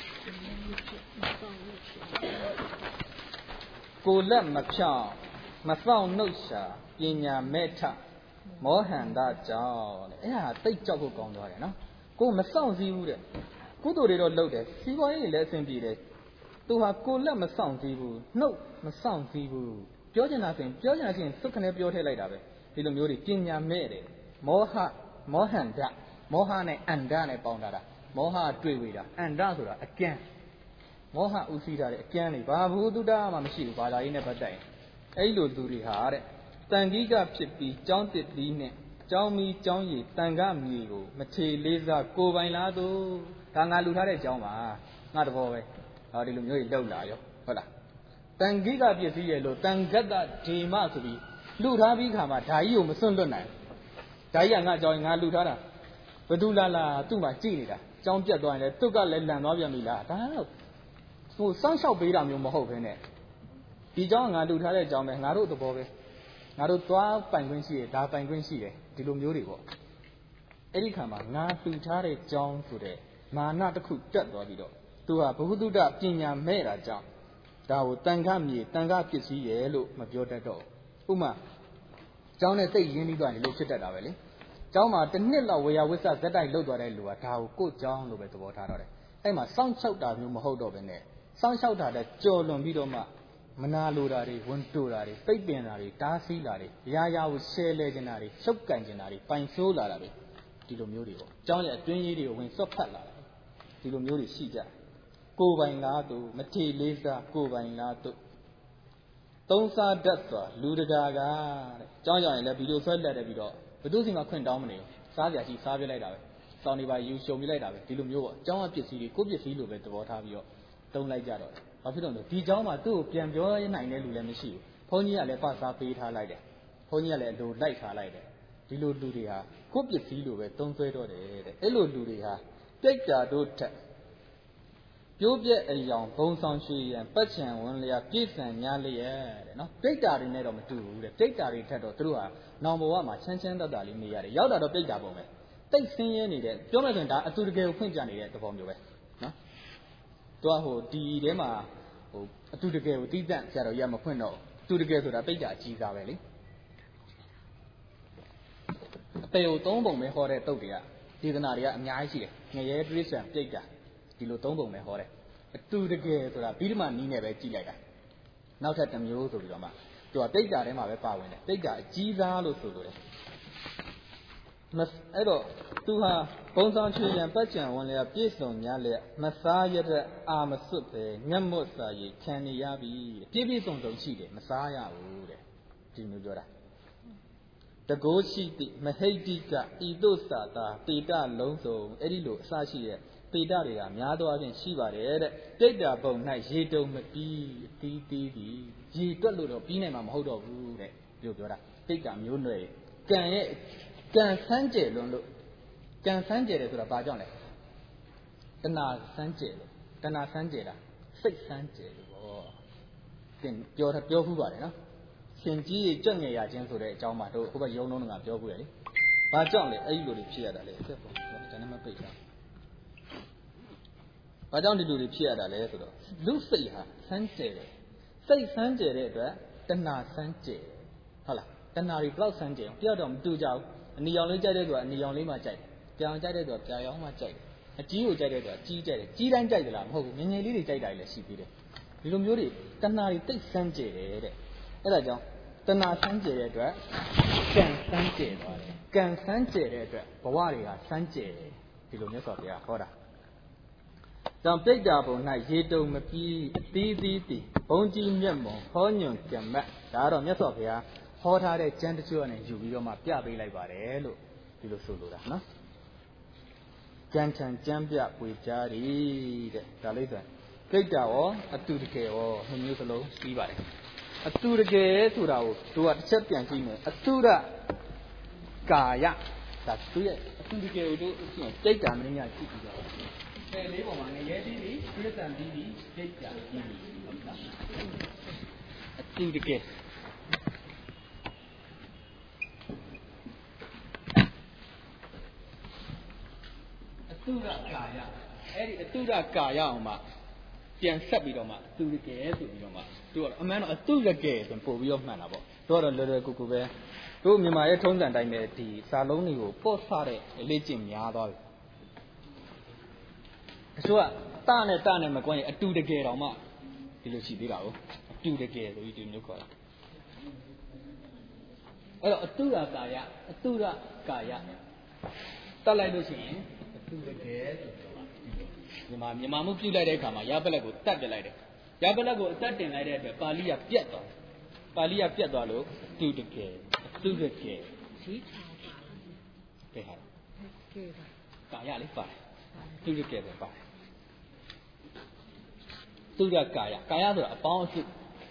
ကိုလက်မဖြောင်းမဆောင်နှုတ်ရှာပညာမဲ့ထမောဟန္တကြောင့်တဲ့အဲ့ဒါတိတ်ကြောက်ဖို့ကောင်းသွားတယ်နော်ကိုမဆောင်စည်းဘူးတဲ့ကုသိုလ်တွေတော့လုပ်တယ်စီးပွားရေးလည်းအဆင်ပြေတယ်သူဟာကိုလက်မဆောင်စည်းဘူးနှုတ်မဆောင်စည်းဘူးပြောချင်တာဆိုရင်ပြောချင်တာချင်းစွတ်ခနဲ့ပြောထည့်လိုက်တာပဲဒီလိုမျိုးတွေပညာမဲ့တယ်မောဟမောဟန္တမောဟနဲ့အန္တနဲ့ပေါင်းတာတာမောဟတွေ့ဝေတာအန္တဆိုတာအကန်းမောဟဥသိတာတဲ့အကန်းတွေဘာဘူးတုဒ္ဒမှမရှိဘူးဘာသာရေးနဲ့ပတ်သက်ရင်အဲ့လိုသူတွေဟာတဲ့တန်ကြီးကဖြစ်ပြီးကြောင်းတစ်ပြီးနဲ့ကြောင်းမီကြောင်းရည်တန်ကမြေကိုမထေလေးစားကိုပိုင်လားသူဒါငါလူထားတဲ့ကြောင်းပါငါတဘောပဲဟောဒီလိုမျိုးကြီးလောက်လာရောဟုတ်လားတန်ခိကပစ္စည်းရဲ့လို့တန်ဂတ္တဒေမဆိုပြီးလူထားပြီးခါမှာဓာကြီးကိုမစွန့်လွတ်နိုင်ဓာကြီးကငါကြောင်းငါလူထားတာဘသူလာလာသူ့မှာကြည့်နေတာကြောင်းပြတ်သွားရင်လည်းသူ့ကလည်းလန်သွားပြန်ပြီလားဒါတော့ဟိုစောင့်ရှောက်ပေးတာမျိုးမဟုတ်ဘဲနဲ့ဒီကြောင်းငါလူထားတဲ့ကြောင်းပဲငါတို့သဘောပဲငါတို့သွားပိုင်ခွင့်ရှိတယ်ဒါပိုင်ခွင့်ရှိတယ်ဒီလိုမျိုးတွေပေါ့အဲ့ဒီခါမှာငါလူထားတဲ့ကြောင်းဆိုတဲ့မာနတစ်ခုတက်သွားပြီးတော့သူဟာဘုဟုတုတ္တပညာမဲ့တာကြောင့်ဒါကိုတန်ခမြေတန်ခပစ္စည်းရဲ့လို့မပြောတတ်တော့ဥမာကျောင်းနဲ့စိတ်ရင်းနှီးသွားတယ်လို့ဖြစ်တတ်တာပဲလေကျောင်းမှာတစ်နှစ်လောက်ဝေယဝိဆဇက်တိုက်လှုပ်သွားတဲ့လူကဒါကိုကိုယ်ကျောင်းလို့ပဲသဘောထားတော့တယ်အဲ့မှာစောင့်ရှောက်တာမျိုးမဟုတ်တော့ဘဲနဲ့စောင့်ရှောက်တာတဲ့ကြော်လွန်ပြီးတော့မှမနာလိုတာတွေဝန်တိုတာတွေပိတ်ပင်တာတွေတားဆီးတာတွေရာရာကိုရှဲလဲကျင်တာတွေချုပ်ကန်ကျင်တာတွေပိုင်ဆိုးလာတာပဲဒီလိုမျိုးတွေပေါ့ကျောင်းရဲ့အတွင်းရေးတွေကိုဝင်စွတ်ဖတ်လာတာဒီလိုမျိုးတွေရှိကြကိုပိုင်လားသူမထေလေးစားကိုပိုင်လားသူသုံးစားတတ်စွာလူတကာကတဲ့ကျောင်းကြောင်ရင်လည်းဗီဒီယိုဆွဲလက်တယ်ပြီးတော့ဘသူစီမှာခွင့်တောင်းမနေဘူးစားကြရှိစားပြလိုက်တာပဲစောင်းနေပါယူရှုံပြလိုက်တာပဲဒီလိုမျိုးပေါ့ကျောင်းကပစ္စည်းတွေကိုပစ္စည်းလိုပဲသဘောထားပြီးတော့တုံးလိုက်ကြတော့ဘာဖြစ်လို့လဲဒီကျောင်းမှာသူ့ကိုပြန်ပြောနိုင်တဲ့လူလည်းမရှိဘူးဘုန်းကြီးကလည်းပစားပေးထားလိုက်တယ်ဘုန်းကြီးကလည်းအလိုလိုက်ထားလိုက်တယ်ဒီလိုလူတွေဟာကိုပစ္စည်းလိုပဲသုံးဆွဲတော့တယ်တဲ့အဲ့လိုလူတွေဟာပြိတ္တာတို့ထက်ပြိုးပြက်အယောင်ဘုံဆောင်ရွှေရန်ပတ်ချံဝင်လျာပြည့်စံညာလျက်တဲ့နော်ပြိတ္တာတွေနဲ့တော့မတူဘူးတဲ့ပြိတ္တာတွေထက်တော့သူတို့ဟာနောင်ဘဝမှာချမ်းချမ်းသာသာလေးနေရတယ်ရောက်တာတော့ပြိတ္တာပုံပဲတိတ်ဆင်းရဲနေတဲ့ပြောမယ်ဆိုရင်ဒါအတူတကယ်ကိုဖွင့်ပြနေတဲ့သဘောမျိုးပဲနော်သူကဟိုဒီထဲမှာဟိုအတူတကယ်ကိုတိတန့်ဆရာတော်ရမဖွင့်တော့အတူတကယ်ဆိုတာပြိတ္တာအကြီးစားပဲလေအပေကိုသုံးပုံပဲဟောတဲ့တုတ်တွေကဒေသနာတွေကအများကြီးရှိတယ်ငရဲတိရစ္ဆာန်ပြိတ္တာဒီလိုသုံးပုံပဲဟောတယ်အတူတကယ်ဆိုတာပြီးမှနီးနေပဲကြည့်လိုက်တာနောက်ထပ်တစ်မျိုးဆိုပြီးတော့မှသူကပြိတ္တာထဲမှာပဲပါဝင်တယ်ပြိတ္တာအကြီးစားလို့ဆိုလိုတယ်အဲ့တော့သူဟာဘုံဆောင်ချွေရန်ပတ်ကြံဝင်လျာပြည့်စုံညာလျက်မစားရတဲ့အာမစွတ်ပဲညက်မွတ်စာရည်ခံနေရပြီပြည့်ပြည့်စုံစုံရှိတယ်မစားရဘူးတဲ့ဒီမျိုးပြောတာတကိုးရှိတိမဟိတိကဤသို့စာတာပေတလုံးစုံအဲ့ဒီလိုအစရှိတဲ့ပေတတွေကများသောအားဖြင့်ရှိပါတယ်တဲ့ပြိတ္တာပုံ၌ရေတုံမပြီးအသီးသီးသည်ရေတွက်လို့တော့ပြီးနိုင်မှာမဟုတ်တော့ဘူးတဲ့ပြောပြောတာပြိတ္တာမျိုးနွယ်ကံရဲ့ကံဆန်းကျယ်လွန်းလို့ကံဆန်းကျယ်တယ်ဆိုတာဘာကြောင့်လဲတဏှာဆန်းကျယ်လို့တဏှာဆန်းကျယ်တာစိတ်ဆန်းကျယ်လို့ပေါ့သင်ပြောပြောဖူးပါတယ်နော်ရှင်ကြီးရဲ့ကြွငယ်ရခြင်းဆိုတဲ့အကြောင်းမှာတို့ဟိုဘက်ရုံလုံးကပြောဖူးတယ်လေဘာကြောင့်လဲအဲ့ဒီလိုတွေဖြစ်ရတာလဲဆက်ပေါ့ဒါနဲ့မပိတ်တာဘာကြောင့်ဒီလိုတွေဖြစ်ရတာလဲဆိုတော့လူစိတ်ဟာဆန်းကျယ်တယ်စိတ်ဆန်းကျယ်တဲ့အတွက်တဏှာဆန်းကျယ်ဟုတ်လားတဏှာတွေဘလောက်ဆန်းကျယ်အောင်ပြောတော့မတူကြဘူးအနီရောင်လေးကြိုက်တဲ့သူကအနီရောင်လေးမှကြိုက်တယ်ပြောင်ကြိုက်တဲ့သူကပြောင်ရောင်မှကြိုက်တယ်အကြီးကိုကြိုက်တဲ့သူကကြီးကြိုက်တယ်ကြီးတိုင်းကြိုက်သလားမဟုတ်ဘူးငယ်ငယ်လေးတွေကြိုက်တာလည်းရှိသေးတယ်ဒီလိုမျိုးတွေတဏှာတွေတိတ်ဆန်းကျယ်တယ်တဲ့အဲ့ဒါကြောင့်တဏှာဆန်းကျယ်တဲ့အတွက်ကံဆန်းကျယ်သွားတယ်ကံဆန်းကျယ်တဲ့အတွက်ဘဝတွေကဆန်းကျယ်တယ်ဒီလိုမြတ်စွာဘုရားဟောတာကြောင့်ပြိတ္တာပုံ၌ရေတုံမပြီးအသီးသီးသည်ဘုံကြီးမျက်မှောင်ဟောညွန်ကြံမတ်ဒါကတော့မြတ်စွာဘုရားဟောထားတဲ့ကျမ်းတချို့နဲ့ယူပြီးတော့မှပြပေးလိုက်ပါတယ်လို့ဒီလိုဆိုလိုတာနော်ကျမ်းချံကျမ်းပြပွေကြားသည်တဲ့ဒါလေးဆိုပြိတ္တာရောအတူတကယ်ရောနှစ်မျိုးစလုံးပြီးပါတယ်အတူတကယ်ဆိုတာကိုတို့ကတစ်ချက်ပြန်ကြည့်မယ်အတုရကာယဒါသူရဲ့အတူတကယ်ကိုတို့ကြည့်ပြိတ္တာမင်းညာကြည့်ပြီးတော့ဆယ်လေးပုံမှာငရဲပြီးပြီပြိတ္တာပြီးပြီပြိတ္တာပြီးပြီဟုတ်လားအတူတကယ်အတုရကာယအဲ့ဒီအတုရကာယအောင်မှပြန်ဆက်ပြီးတော့မှအတုရကယ်ဆိုပြီးတော့မှတို့ကတော့အမှန်တော့အတုရကယ်ဆိုပို့ပြီးတော့မှန်တာပေါ့တို့ကတော့လွယ်လွယ်ကူကူပဲတို့မြန်မာရဲ့ထုံးစံတိုင်းပဲဒီစာလုံးတွေကိုပေါ့ဆတဲ့အလေးကျင့်များသွားပြီအချို့ကတနဲ့တနဲ့မကွန်းရင်အတူတကယ်တော့မှဒီလိုရှိသေးတာကိုအတူတကယ်ဆိုပြီးဒီမျိုးခေါ်တာအဲ့တော့အတုရကာယအတုရကာယတတ်လိုက်လို့ရှိရင်အတူတကယ်ဆိုတော့မြန်မာမြန်မာမှုပြုတ်လိုက်တဲ့အခါမှာရပလက်ကိုတတ်ပြလိုက်တယ်ရပလက်ကိုအသက်တင်လိုက်တဲ့အတွက်ပါဠိကပြတ်သွားပါဠိကပြတ်သွားလို့အတူတကယ်အတူတကယ်ရှိကဲဟာကဲပါကာယလေးပါတယ်အတူတကယ်ပဲပါတယ်တုရကာယကာယဆိုတာအပေါင်းအစု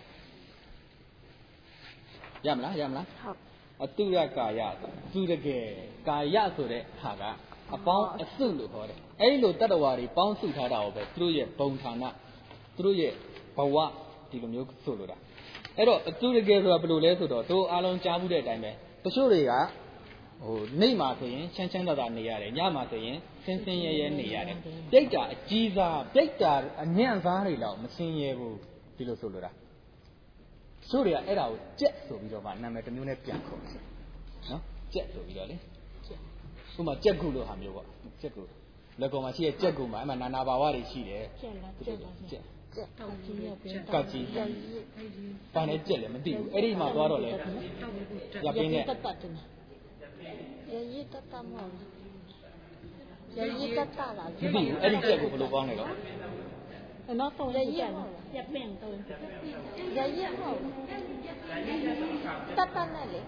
ရမလားရမလားဟုတ်အတုရကာယသူတကယ်ကာယဆိုတဲ့ဟာကအပေါင်းအစုလို့ခေါ်တယ်အဲ့လိုတတ္တဝါတွေပေါင်းစုထားတာကိုပဲသူတို့ရဲ့ဘုံဌာနသူတို့ရဲ့ဘဝဒီလိုမျိုးဆိုလိုတာအဲ့တော့အတုတကယ်ဆိုတာဘယ်လိုလဲဆိုတော့တို့အားလုံးကြားမှုတဲ့အတိုင်းပဲတချို့တွေကဟိုနေ့မှာဆိုရင်ချမ်းချမ်းသာသာနေရတယ်ညမှာဆိုရင်ဆင်းဆင်းရဲရဲနေရတယ်ပြိတ္တာအကြီးစားပြိတ္တာအညံ့စားတွေလောက်မဆင်းရဲဘူးဒီလိုဆိုလိုတာဆိုတွေကအဲ့ဒါကိုကြက်ဆိုပြီးတော့မှနာမည်တစ်မျိုးနဲ့ပြန်ခေါ်တယ်နော်ကြက်ဆိုပြီးတော့လေဥပမာကြက်ကုလို့ဟာမျိုးပေါ့ကြက်ကုလက်ကောင်မှာရှိတဲ့ကြက်ကုမှာအဲ့မှာနာနာဘာဝတွေရှိတယ်ကြက်လားကြက်လားကြက်ကြက်ကောက်ကြီးကတ်ကြီးဘာနဲ့ကြက်လဲမသိဘူးအဲ့ဒီမှာသွားတော့လေရပင်းနဲ့ရရတတမောရရတတလာမသိဘူးအဲ့ဒီကြက်ကိုဘယ်လိုပေါင်းလဲတော့နော်ပုံရရရပင်းတော့ရရဟောတတနဲ့လေ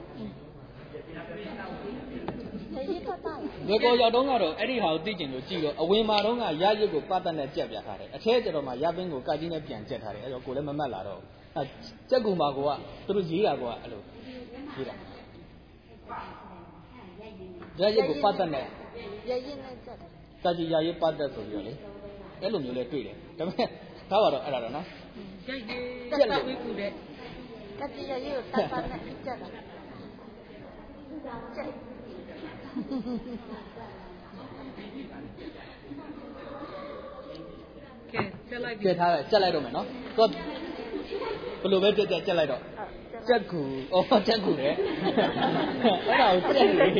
ဒီကောရောက်တော့ကတော့အဲ့ဒီဟာကိုသိကျင်လို့ကြည့်တော့အဝင်မာတော့ကရရစ်ကိုပတ်သက်နဲ့ကြက်ပြထားတယ်အထဲကျတော့မှရပင်းကိုကတ်ကြီးနဲ့ပြန်ကြက်ထားတယ်အဲ့တော့ကိုလည်းမမှတ်လာတော့အဲကြက်ကူမာကိုကသူတို့ရေးတာကောအဲ့လိုရေးတာရရစ်ကိုပတ်သက်နဲ့ရရစ်နဲ့ကြက်ကတ်ကြီးရရစ်ပတ်သက်ဆိုပြီးတော့လေအဲ့လိုမျိုးလဲတွေ့တယ်ဒါပေမဲ့ဒါပါတော့အဲ့ဒါတော့နော်ကြိုက်တယ်ကြက်လေဝိကူတဲ့ကတိရရေကိုတတ်တတ်နဲ့ကြက်တာကြက်ကဲဆက်လိုက်ပြီပြထားတယ်ကြက်လိုက်တော့မယ်နော်သူဘယ်လိုပဲကြက်ကြက်ကြက်လိုက်တော့ကြက်ကူအော်ကြက်ကူလေအဲ့ဒါကိုကြက်တယ်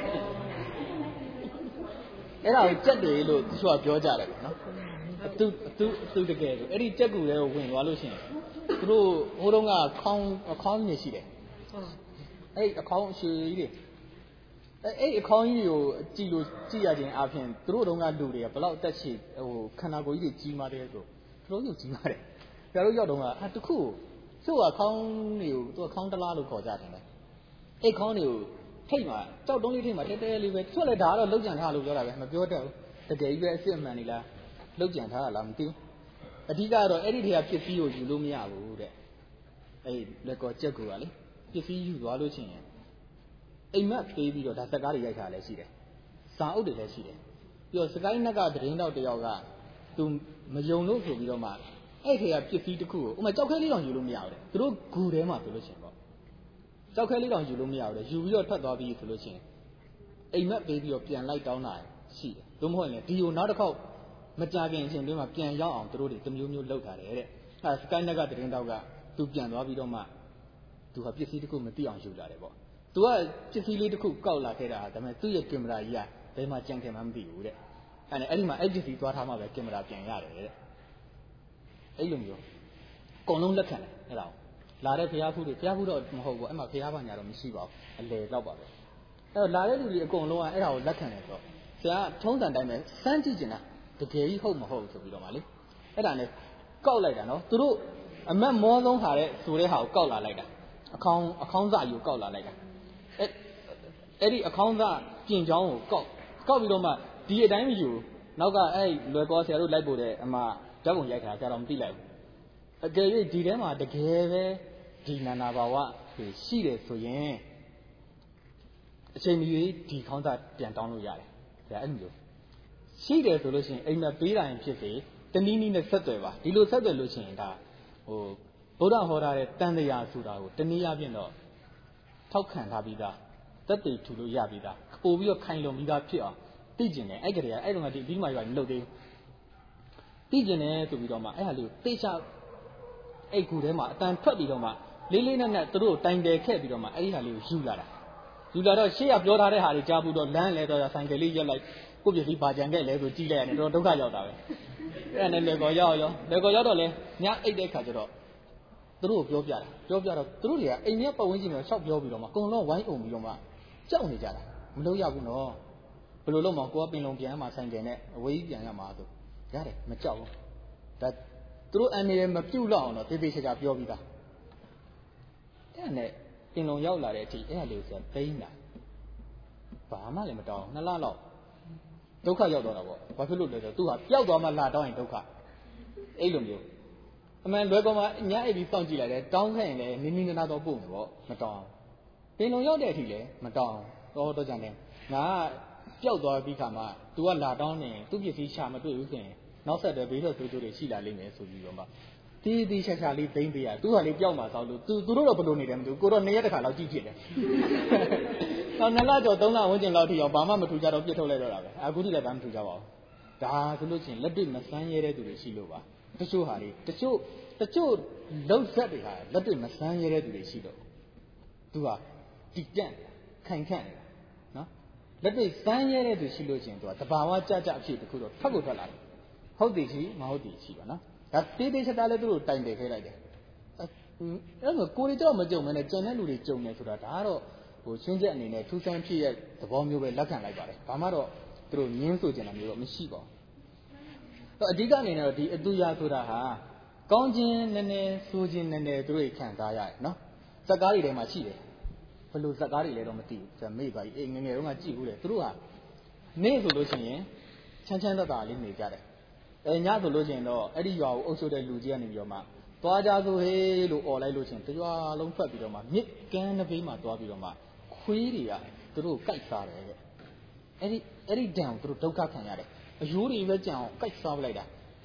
အဲ့ဒါကိုကြက်တယ်လို့သူကပြောကြတယ်နော်သူသူသူတကယ်လို့အဲ့ဒီကြက်ကူလေးကိုဝင်သွားလို့ရှိရင်သူတို့ဟိုတုန်းကခေါင်းအခေါင်းကြီးရှိတယ်ဟုတ်အဲ့အခေါင်းရှည်ကြီးတွေအဲ့အဲ့အခေါင်းကြီးတွေကိုကြည့်လို့ကြည့်ရခြင်းအပြင်သူတို့တုန်းကလူတွေကဘယ်လောက်အသက်ရှည်ဟိုခန္ဓာကိုယ်ကြီးတွေကြီးမားတယ်ဆိုသူတို့ရုပ်ကြီးမားတယ်ပြတို့ရောက်တော့ကဟာတခုသူ့ကခေါင်းတွေကိုသူကခေါင်းတလားလို့ခေါ်ကြတယ်လေအဲ့ခေါင်းတွေကိုထိတ်မှာကြောက်တုံးလေးထိတ်မှာတဲတဲလေးပဲသူကလည်းဒါကတော့လောက်ကြံထားလို့ပြောတာပဲမပြောတတ်ဘူးတကယ်ကြီးပဲအစ်အမှန်နေလားလောက်ကြံထားတာလားမသိဘူးအဓိကတော့အဲ့ဒီထဲကပစ္စည်းကိုယူလို့မရဘူးတဲ့အဲ့လက်ကောကြက်ကူကလေပစ္စည်းယူသွားလို့ချင်းရင်အိမ်မက်ပေးပြီးတော့ဒါစကားတွေရိုက်ထားလဲရှိတယ်စာအုပ်တွေလည်းရှိတယ်ပြီးတော့စကိုင်းနက်ကသတင်းတောက်တယောက်ကသူမယုံလို့ဆိုပြီးတော့မှအဲ့ခေကပစ္စည်းတစ်ခုကိုဥမာကြောက်ခဲလေးတောင်ယူလို့မရဘူးတဲ့သူတို့ဂူထဲမှာဆိုလို့ချင်းပေါ့ကြောက်ခဲလေးတောင်ယူလို့မရဘူးတဲ့ယူပြီးတော့ထွက်သွားပြီးဆိုလို့ချင်းအိမ်မက်ပေးပြီးတော့ပြန်လိုက်တောင်းတာရှိတယ်သို့မဟုတ်ရင်ဒီကိုနောက်တစ်ခေါက်မကြခင်အချိန်တွင်းမှာပြန်ရောက်အောင်သူတို့တွေတမျိုးမျိုးလုပ်ထားတယ်တဲ့အဲစကိုင်းနက်ကသတင်းတောက်ကသူပြန်သွားပြီးတော့မှသူကပစ္စည်းတစ်ခုမသိအောင်ယူလာတယ်ပေါ့သူကပစ္စည်းလေးတစ်ခုကောက်လာခဲ့တာဒါပေမဲ့သူ့ရဲ့ကင်မရာကြီးကဘယ်မှာကြံခဲ့မှမသိဘူးတဲ့အဲ့ဒါအဲ့ဒီမှာအဲ့ပစ္စည်းသွားထားမှပဲကင်မရာပြန်ရတယ်တဲ့အဲ့လိုမျိုးအကုန်လုံးလက်ခံတယ်အဲ့ဒါကိုလာတဲ့ဖျားဖူးတွေဖျားဖူးတော့မဟုတ်ဘူးအဲ့မှာဖျားပါညာတော့မရှိပါဘူးအလေတော့ပါပဲအဲ့တော့လာတဲ့လူတွေအကုန်လုံးကအဲ့ဒါကိုလက်ခံတယ်ဆိုတော့ဆရာထုံးစံတိုင်းပဲစမ်းကြည့်ကျင်တာတကယ်ကြီးဟုတ်မဟုတ်ဆိုပြီးတော့မှလေအဲ့ဒါနဲ့ကောက်လိုက်တာနော်သူတို့အမက်မောဆုံးဟာတဲ့ဆိုတဲ့ဟာကိုကောက်လာလိုက်တာအခေါင်းအခေါင်းစယူကောက်လာလိုက်တာအဲ့အဲ့ဒီအခေါင်းစပြင်ချောင်းကိုကောက်ကောက်ပြီးတော့မှဒီအတိုင်းမယူနောက်ကအဲ့လွယ်ကောဆရာတို့လိုက်ပို့တဲ့အမဓာတ်ပုံရိုက်ထားဆရာတော်မသိလိုက်ဘူးအကယ်၍ဒီထဲမှာတကယ်ပဲဒီနာနာဘာဝရှိတယ်ဆိုရင်အချိန်မီဒီခေါင်းစပြန်တောင်းလို့ရတယ်ဆရာအဲ့လိုမျိုးရှိတယ်ဆိုလို့ရှိရင်အိမ်မက်ပေးတိုင်းဖြစ်စေတနည်းနည်းနဲ့ဆက်သွယ်ပါဒီလိုဆက်သွယ်လို့ရှိရင်ဒါဟိုဗုဒ္ဓဟောထားတဲ့တန်တရားဆိုတာကိုတနည်းအားဖြင့်တော့ထောက်ခံထားပြီးသားသက်သေထူလို့ရပြီးသားပို့ပြီးတော့ခိုင်လုံပြီးသားဖြစ်အောင်သိကျင်တယ်အဲ့ကလေးကအဲ့တော့ငါဒီပြီးမှရွာမလုပ်သေးဘူးသိကျင်တယ်ဆိုပြီးတော့မှအဲ့ဟာလေးကိုတေချာအဲ့ကူထဲမှာအတန်ထွက်ပြီးတော့မှလေးလေးနက်နက်သူတို့တိုင်တယ်ခဲ့ပြီးတော့မှအဲ့ဒီဟာလေးကိုယူလာတာယူလာတော့ရှေ့ကပြောထားတဲ့ဟာတွေကြားပြီးတော့လမ်းလဲတော့ဆိုင်ကလေးရက်လိုက်ကိုပြစီပါကြံခဲ့လဲဆိုကြည့်လိုက်ရတယ်တော့ဒုက္ခရောက်တာပဲအဲ့ဒါနဲ့လေကောရောက်ရောလေကောရောက်တော့လဲညအိတ်တဲ့ခါကျတော့သူတို့ကိုပြောပြတာပြောပြတော့သူတို့တွေကအိမ်ထဲပတ်ဝန်းကျင်မှာရှောက်ပြောပြီးတော့မှအကုန်လုံးဝိုင်းအောင်ပြီးတော့မှကြောက်နေကြတာမလို့ရဘူးနော်ဘယ်လိုလုပ်မှကိုကပင်လုံပြန်မှာဆိုင်ကယ်နဲ့အဝေးကြီးပြန်ရမှာဆိုရတယ်မကြောက်ဘူးဒါသူတို့အနေနဲ့မပြုတ်လောက်အောင်တော့သေသေးချာချာပြောပြီးသားအဲ့ဒါနဲ့ပင်လုံရောက်လာတဲ့အထိအဲ့ဒါလေးကိုဆိုသိမ်းတာဘာမှလည်းမတောင်းနှစ်လလောက်ဒုက္ခရောက်တော့တာပေါ့ဘာဖြစ်လို့လဲဆိုတော့သူကပျောက်သွားမှလာတောင်းရင်ဒုက္ခအဲ့လိုမျိုးအမှန်လွယ်ကောင်မှညအိပ်ပြီးစောင့်ကြည့်လိုက်တယ်တောင်းခဲ့ရင်လည်းနင်းနင်းနာနာတော့ပို့မယ်ပေါ့မတောင်းပင်လုံရောက်တဲ့အထိလည်းမတောင်းတော့တော့ကြတယ်ငါပျောက်သွားပြီးခါမှ तू ကလာတောင်းနေသူ့ပစ္စည်းရှာမတွေ့ဘူးဆိုရင်နောက်ဆက်တွဲဘေးတော့သူတို့တွေရှိလာလိမ့်မယ်ဆိုပြီးတော့မှတီးတီးချာချာလေးသိမ့်ပေးရသူကလေးပျောက်မှဆောက်လို့ तू သူတို့တော့ဘယ်လိုနေတယ်မသိဘူးကိုတော့နှစ်ရက်တစ်ခါလောက်ကြည့်ဖြစ်တယ်နောက်နှစ်လကျော်သုံးလဝန်းကျင်လောက်ထိရောဘာမှမထူကြတော့ပြစ်ထုတ်လိုက်တော့တာပဲအခုထိလည်းဘာမှမထူကြပါဘူးဒါဆိုလို့ချင်းလက်တွေ့မဆန်းရဲတဲ့သူတွေရှိလို့ပါတချို့ဟာတွေတချို့တချို့လုံဆက်တွေဟာလက်တွေ့မဆန်းရဲတဲ့သူတွေရှိတော့သူကတီတန့်ခိုင်ခန့်နေတာနော်လက်တွေ့စမ်းရဲတဲ့သူရှိလို့ချင်းသူကတဘာဝကြကြအဖြစ်တခုတော့ဖတ်ဖို့ထွက်လာတယ်ဟုတ်တယ်ရှိမဟုတ်တယ်ရှိပါနော်ဒါတေးသေးချာချာလည်းသူတို့တိုင်တယ်ခဲ့လိုက်တယ်အဲ့တော့ကိုရီကြောက်မကြုံမဲနဲ့ကြံတဲ့လူတွေကြုံနေဆိုတာဒါကတော့ဟိုချင်းချက်အနေနဲ့ထူးဆန်းဖြစ်ရဲ့သဘောမျိုးပဲလက်ခံလိုက်ပါတယ်ဘာမှတော့သူတို့ငင်းဆိုကြတာမျိုးတော့မရှိပါဘူးတော့အဓိကအနေနဲ့တော့ဒီအတူရဆိုတာဟာကောင်းခြင်းနည်းနည်းဆိုးခြင်းနည်းနည်းသူတို့ခံစားရတယ်နော်စကားတွေထဲမှာရှိတယ်ဘယ်လိုစကားတွေလဲတော့မသိဘူးကျွန်တော်မေ့ပါပြီအေးငငယ်တုန်းကကြည့်ဘူးလေသူတို့ဟာနေ့ဆိုလို့ရှိရင်ချမ်းချမ်းသာသာလေးနေကြတယ်အဲညဆိုလို့ရှိရင်တော့အဲ့ဒီရွာကိုအုပ်ချုပ်တဲ့လူကြီးကနေပြီးတော့မှသွားကြဆိုဟေးလို့អော်လိုက်လို့ရှိရင်တရွာလုံးထွက်ပြီးတော့မှမြစ်ကမ်းတစ်ဘေးမှာသွားပြီးတော့မှခွေးတွေကသူတို့ကိုက်စားတယ်တဲ့အဲ့ဒီအဲ့ဒီဒဏ်ကိုသူတို့ဒုက္ခခံရတယ်အယိုးတွေပဲကြံအောင်ကိုက်စားပလိုက်တာ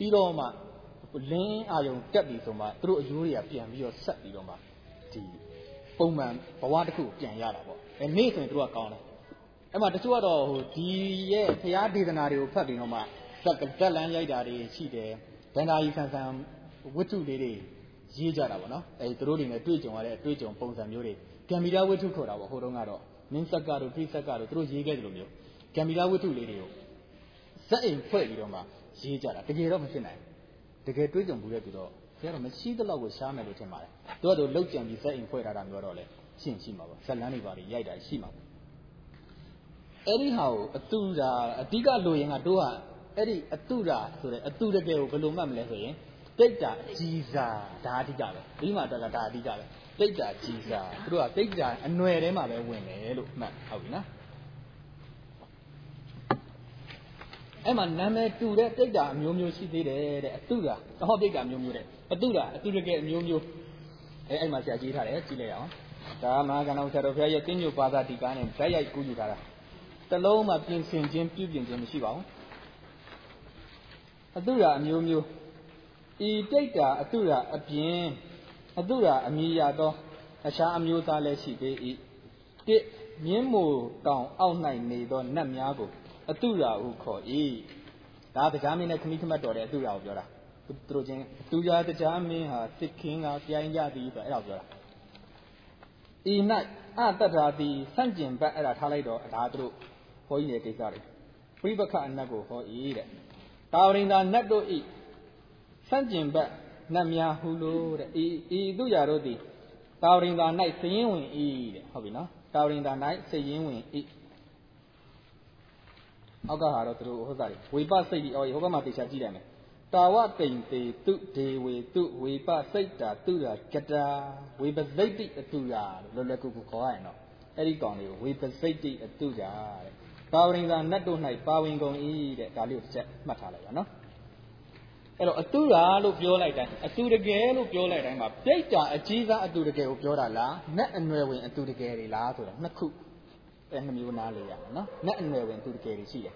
ပြီးတော့မှလင်းအာယုံတက်ပြီဆိုမှသူတို့အယိုးတွေကပြန်ပြီးတော့ဆက်ပြီးတော့မှဒီပုံမှန်ဘဝတစ်ခုပြန်ရတာပေါ့အဲနေ့ဆိုရင်သူတို့ကကောင်းတယ်အဲ့မှာတချို့ကတော့ဟိုဒီရဲ့ဘုရားဒေသနာတွေကိုဖတ်ပြီးတော့မှဇက်ဇက်လန်းရိုက်တာတွေရှိတယ်ဒန္တာကြီးဆန်ဆန်ဝတ္ထုလေးတွေရေးကြတာပေါ့နော်အဲသူတို့တွေနဲ့တွေ့ကြုံရတဲ့အတွေ့အကြုံပုံစံမျိုးတွေကံမီရာဝတ္ထုခေါ်တာပေါ့ဟိုတုန်းကတော့မင်းဆက်ကတော့တိဆက်ကတော့သူတို့ရေးခဲ့တယ်လို့မျိုးကံမီရာဝတ္ထုလေးတွေကိုဇက်အိမ်ဖွဲ့ပြီးတော့မှရေးကြတာတကယ်တော့မဖြစ်နိုင်တကယ်တွေ့ကြုံမှုတဲ့သူတော့ဘုရားတော့မရှိတဲ့လောက်ကိုရှားမယ်လို့ထင်ပါတယ်သူကတော့လောက်ကြံပြီးဇက်အိမ်ဖွဲ့ထားတာမျိုးတော့လေရှင်းရှိမှာပါဇက်လန်းတွေပါရိုက်တာရှိမှာပါအဲ့ဒီဟာကိုအတူတာအဓိကလိုရင်ကတို့ကအဲ့ဒီအတူတာဆိုတဲ့အတူတကယ်ကိုဘယ်လိုမှတ်မလဲဆိုရင်တိတ်တာအကြီးစားဒါအဓိကပဲဒီမှာတော့ဒါအဓိကပဲတိတ်တာကြီးစားသူတို့ကတိတ်တာအနွယ်ထဲမှာပဲဝင်တယ်လို့မှတ်ဟုတ်ပြီနော်အဲ့မှာနာမည်တူတဲ့တိတ်တာအမျိုးမျိုးရှိသေးတယ်တဲ့အတူတာဟောတိတ်တာအမျိုးမျိုးတဲ့အတူတာအတူတကယ်အမျိုးမျိုးအဲအဲ့မှာဆရာကြီးထားတယ်ကြည့်လိုက်အောင်ဒါမဟာကဏ္ဍဆရာတော်ဘုရားရဲ့တင်းညိုပါဒတိကားနဲ့ဓာတ်ရိုက်ကူးယူထားတာတလုံးမှာပြင်ဆင်ခြင်းပြုပြင်ခြင်းမရှိပါဘူးအတုရာအမျိုးမျိုးဤတိတ်တာအတုရာအပြင်အတုရာအမည်ရသောအခြားအမျိုးသားလည်းရှိသေး၏တစ်မြင်းမိုတောင်အောက်၌နေသောနတ်များကိုအတုရာဟုခေါ်၏ဒါတရားမင်းနဲ့ခမိခမတ်တော်တဲ့အတုရာကိုပြောတာသူတို့ချင်းအတုရာတရားမင်းဟာတစ်ခင်းကပြိုင်ကြသည်ဆိုအဲ့ဒါကိုပြောတာဤ၌အတ္တရာသည်ဆန့်ကျင်ဘက်အဲ့ဒါထားလိုက်တော့ဒါသူတို့ဟောကြီးရဲ့ကိစ္စတွေပြိပခအနတ်ကိုဟော၏တဲ့တာဝရိန္ဒာနတ်တို့ဤဆန့်ကျင်ဘက်နတ်များဟုလို့တဲ့ဤဤသူရတို့သည်တာဝရိန္ဒာ၌စည်ရင်ဝင်၏တဲ့ဟုတ်ပြီနော်တာဝရိန္ဒာ၌စည်ရင်ဝင်၏အောက်ကဟာတော့သူတို့ဟောစားတယ်ဝေပစိတ်ဒီအော်ဟောကမှတေချာကြည့်လိုက်မယ်တာဝတိန်တေတုဒေဝေတုဝေပစိတ်တာတုရာကတာဝေပစိတ်တိအတုရာလို့လည်းကူကူခေါ်ရရင်တော့အဲ့ဒီကောင်လေးကိုဝေပစိတ်တိအတုရာတဲ့ပါဝရိန္ဒာနတ်တို့၌ပါဝင်ကုန်၏တဲ့ဒါလေးကိုတစ်ချက်မှတ်ထားလိုက်ပါနော်အဲ့တော့အတုရာလို့ပြောလိုက်တိုင်းအတုတကယ်လို့ပြောလိုက်တိုင်းမှာပြိတ္တာအကြီးစားအတုတကယ်ကိုပြောတာလားနတ်အနွယ်ဝင်အတုတကယ်တွေလားဆိုတာနှစ်ခုအဲနှမျိုးနားလေးရမယ်နော်နတ်အနွယ်ဝင်အတုတကယ်တွေရှိတယ်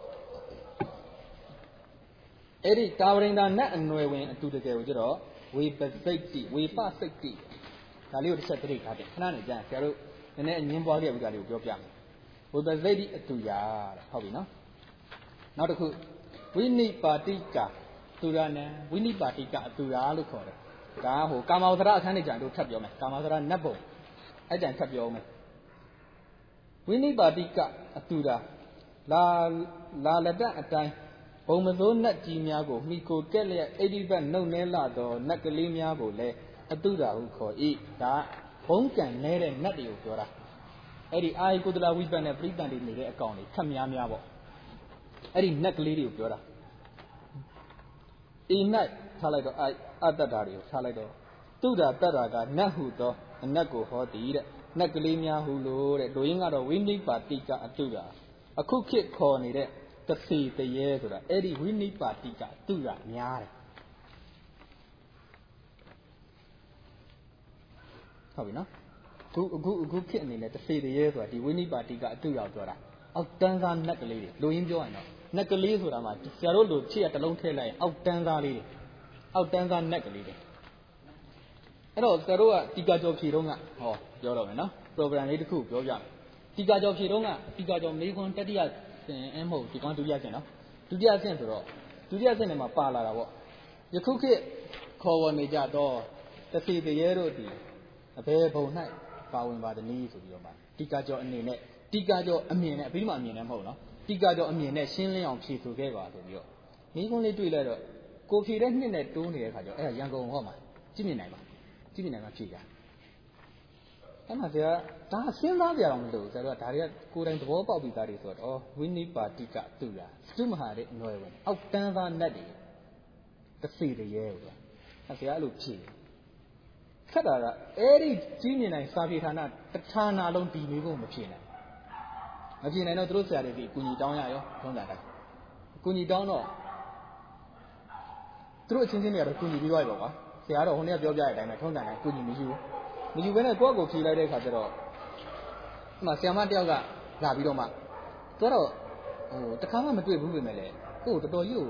အဲ့ဒီတာဝရိန္ဒာနတ်အနွယ်ဝင်အတုတကယ်ကိုကျတော့ဝေပစိတ်တိဝေပစိတ်တိဒါလေးကိုတစ်ချက်သတိထားတယ်ခဏနေကြဆရာတို့နည်းနည်းအငင်းပွားခဲ့ပြီဒါလေးကိုပြောပြမယ်ဝိပစိတ်တိအတူရာတဲ့ဟုတ်ပြီနော်နောက်တစ်ခုဝိနိပါတိကာသူရဏံဝိနိပါတိကာအတူရာလို့ခေါ်တယ်ဒါဟိုကာမဝသရအခန်းနေကြတို့ထပ်ပြောမယ်ကာမဝသရနတ်ဘုံအဲ့တန်ထပ်ပြောမယ်ဝိနိပါတိကာအတူရာလာလာလက်တအတိုင်းဘုံမစိုးနတ်ကြီးများကိုမိကိုကက်လျက်အိဒီဘတ်နှုတ်နဲလာသောနတ်ကလေးများကိုလည်းအတူရာဟုခေါ်၏ဒါဘုံကံနေတဲ့နတ်တွေကိုပြောတာအဲ့ဒီအာယကုတလာဝိပတ်နဲ့ပြိတ္တန်တွေနေတဲ့အကောင်တွေခက်များများပေါ့အဲ့ဒီနတ်ကလေးတွေကိုပြောတာအိနတ်ထားလိုက်တော့အတ္တတာတွေကိုထားလိုက်တော့တုဒ္ဒတတ္တာကနတ်ဟုသောအနတ်ကိုဟောသည်တဲ့နတ်ကလေးများဟုလို့တဲ့လူရင်းကတော့ဝိနိပါတိကအတုရာအခုခေတ်ခေါ်နေတဲ့တစီတရေဆိုတာအဲ့ဒီဝိနိပါတိကအတုရာများတယ်ဟုတ်ပြီနော်အခုအခုအခုခေတ်အနေနဲ့တစီတရေဆိုတာဒီဝိနိပါတိကအတုရာပြောတာအောက်တန်းစားနတ်ကလေးတွေလူရင်းပြောရင်တော့နတ်ကလေးဆိုတာမှဆရာတို့လိုချစ်ရတလုံးထည့်လိုက်ရင်အောက်တန်းစားလေးတွေအောက်တန်းစားနတ်ကလေးတွေအဲ့တော့ဆရာတို့ကတီကာကျော်ဖြေတော့ကဟောပြောတော့မယ်နော် program လေးတစ်ခုပြောပြမယ်တီကာကျော်ဖြေတော့ကတီကာကျော်မေခွန်းတတိယဆင်အမဟုတ်ဒီကွန်ဒုတိယဆင်နော်ဒုတိယဆင်ဆိုတော့ဒုတိယဆင်ထဲမှာပါလာတာပေါ့ယခုခေတ်ခေါ်ဝေါ်နေကြတော့တစီတရေတို့ဒီအဘယ်ဘုံ၌ပါဝင်ပါသနည်းဆိုပြီးတော့မှတီကာကျော်အနေနဲ့တီကာကျော်အမြင်နဲ့အပြီးမှအမြင်နဲ့မဟုတ်နော်တီကာကျော်အမြင်နဲ့ရှင်းလင်းအောင်ဖြေဆိုခဲ့ပါဆိုပြီးတော့မိခွန်းလေးတွေ့လိုက်တော့ကိုဖြေတဲ့နှစ်နဲ့တိုးနေတဲ့ခါကျတော့အဲ့ဒါရန်ကုန်ဟောမှာကြည့်မြင်နိုင်ပါကြည့်မြင်နိုင်မှာဖြေကြအဲ့မှာဆရာဒါစဉ်းစားကြရအောင်မလို့ဆရာတို့ကဒါတွေကကိုယ်တိုင်သဘောပေါက်ပြီးသားတွေဆိုတော့ဝိနိပါတိကတူတာစတုမဟာတဲ့အနွယ်ဝင်အောက်တန်းသားနတ်တွေတစီတရေဆိုတာအဲ့ဆရာအဲ့လိုဖြေခက်တာကအဲ့ဒီကြည့်မြင်နိုင်စာပေဌာနတစ်ဌာနလုံးဒီမျိုးကိုမဖြေနိုင်မဖြေနိုင်တော့သူတို့ဆရာတွေကအကူညီတောင်းရရောထုံးတာတိုင်းအကူညီတောင်းတော့သူတို့အချင်းချင်းတွေကတော့ကူညီပြီးသွားပြီပေါ့ကွာဆရာတော့ဟိုနေ့ကပြောပြတဲ့အတိုင်းပဲထုံးတာတိုင်းကူညီမရှိဘူးမယူဘဲနဲ့ကိုယ့်ကိုဖြေလိုက်တဲ့အခါကျတော့ဒီမှာဆရာမတယောက်ကလာပြီးတော့မှသူကတော့ဟိုတခါမှမတွေ့ဘူးပြင်မဲ့လေကိုယ်တော်တော်ကြီးကို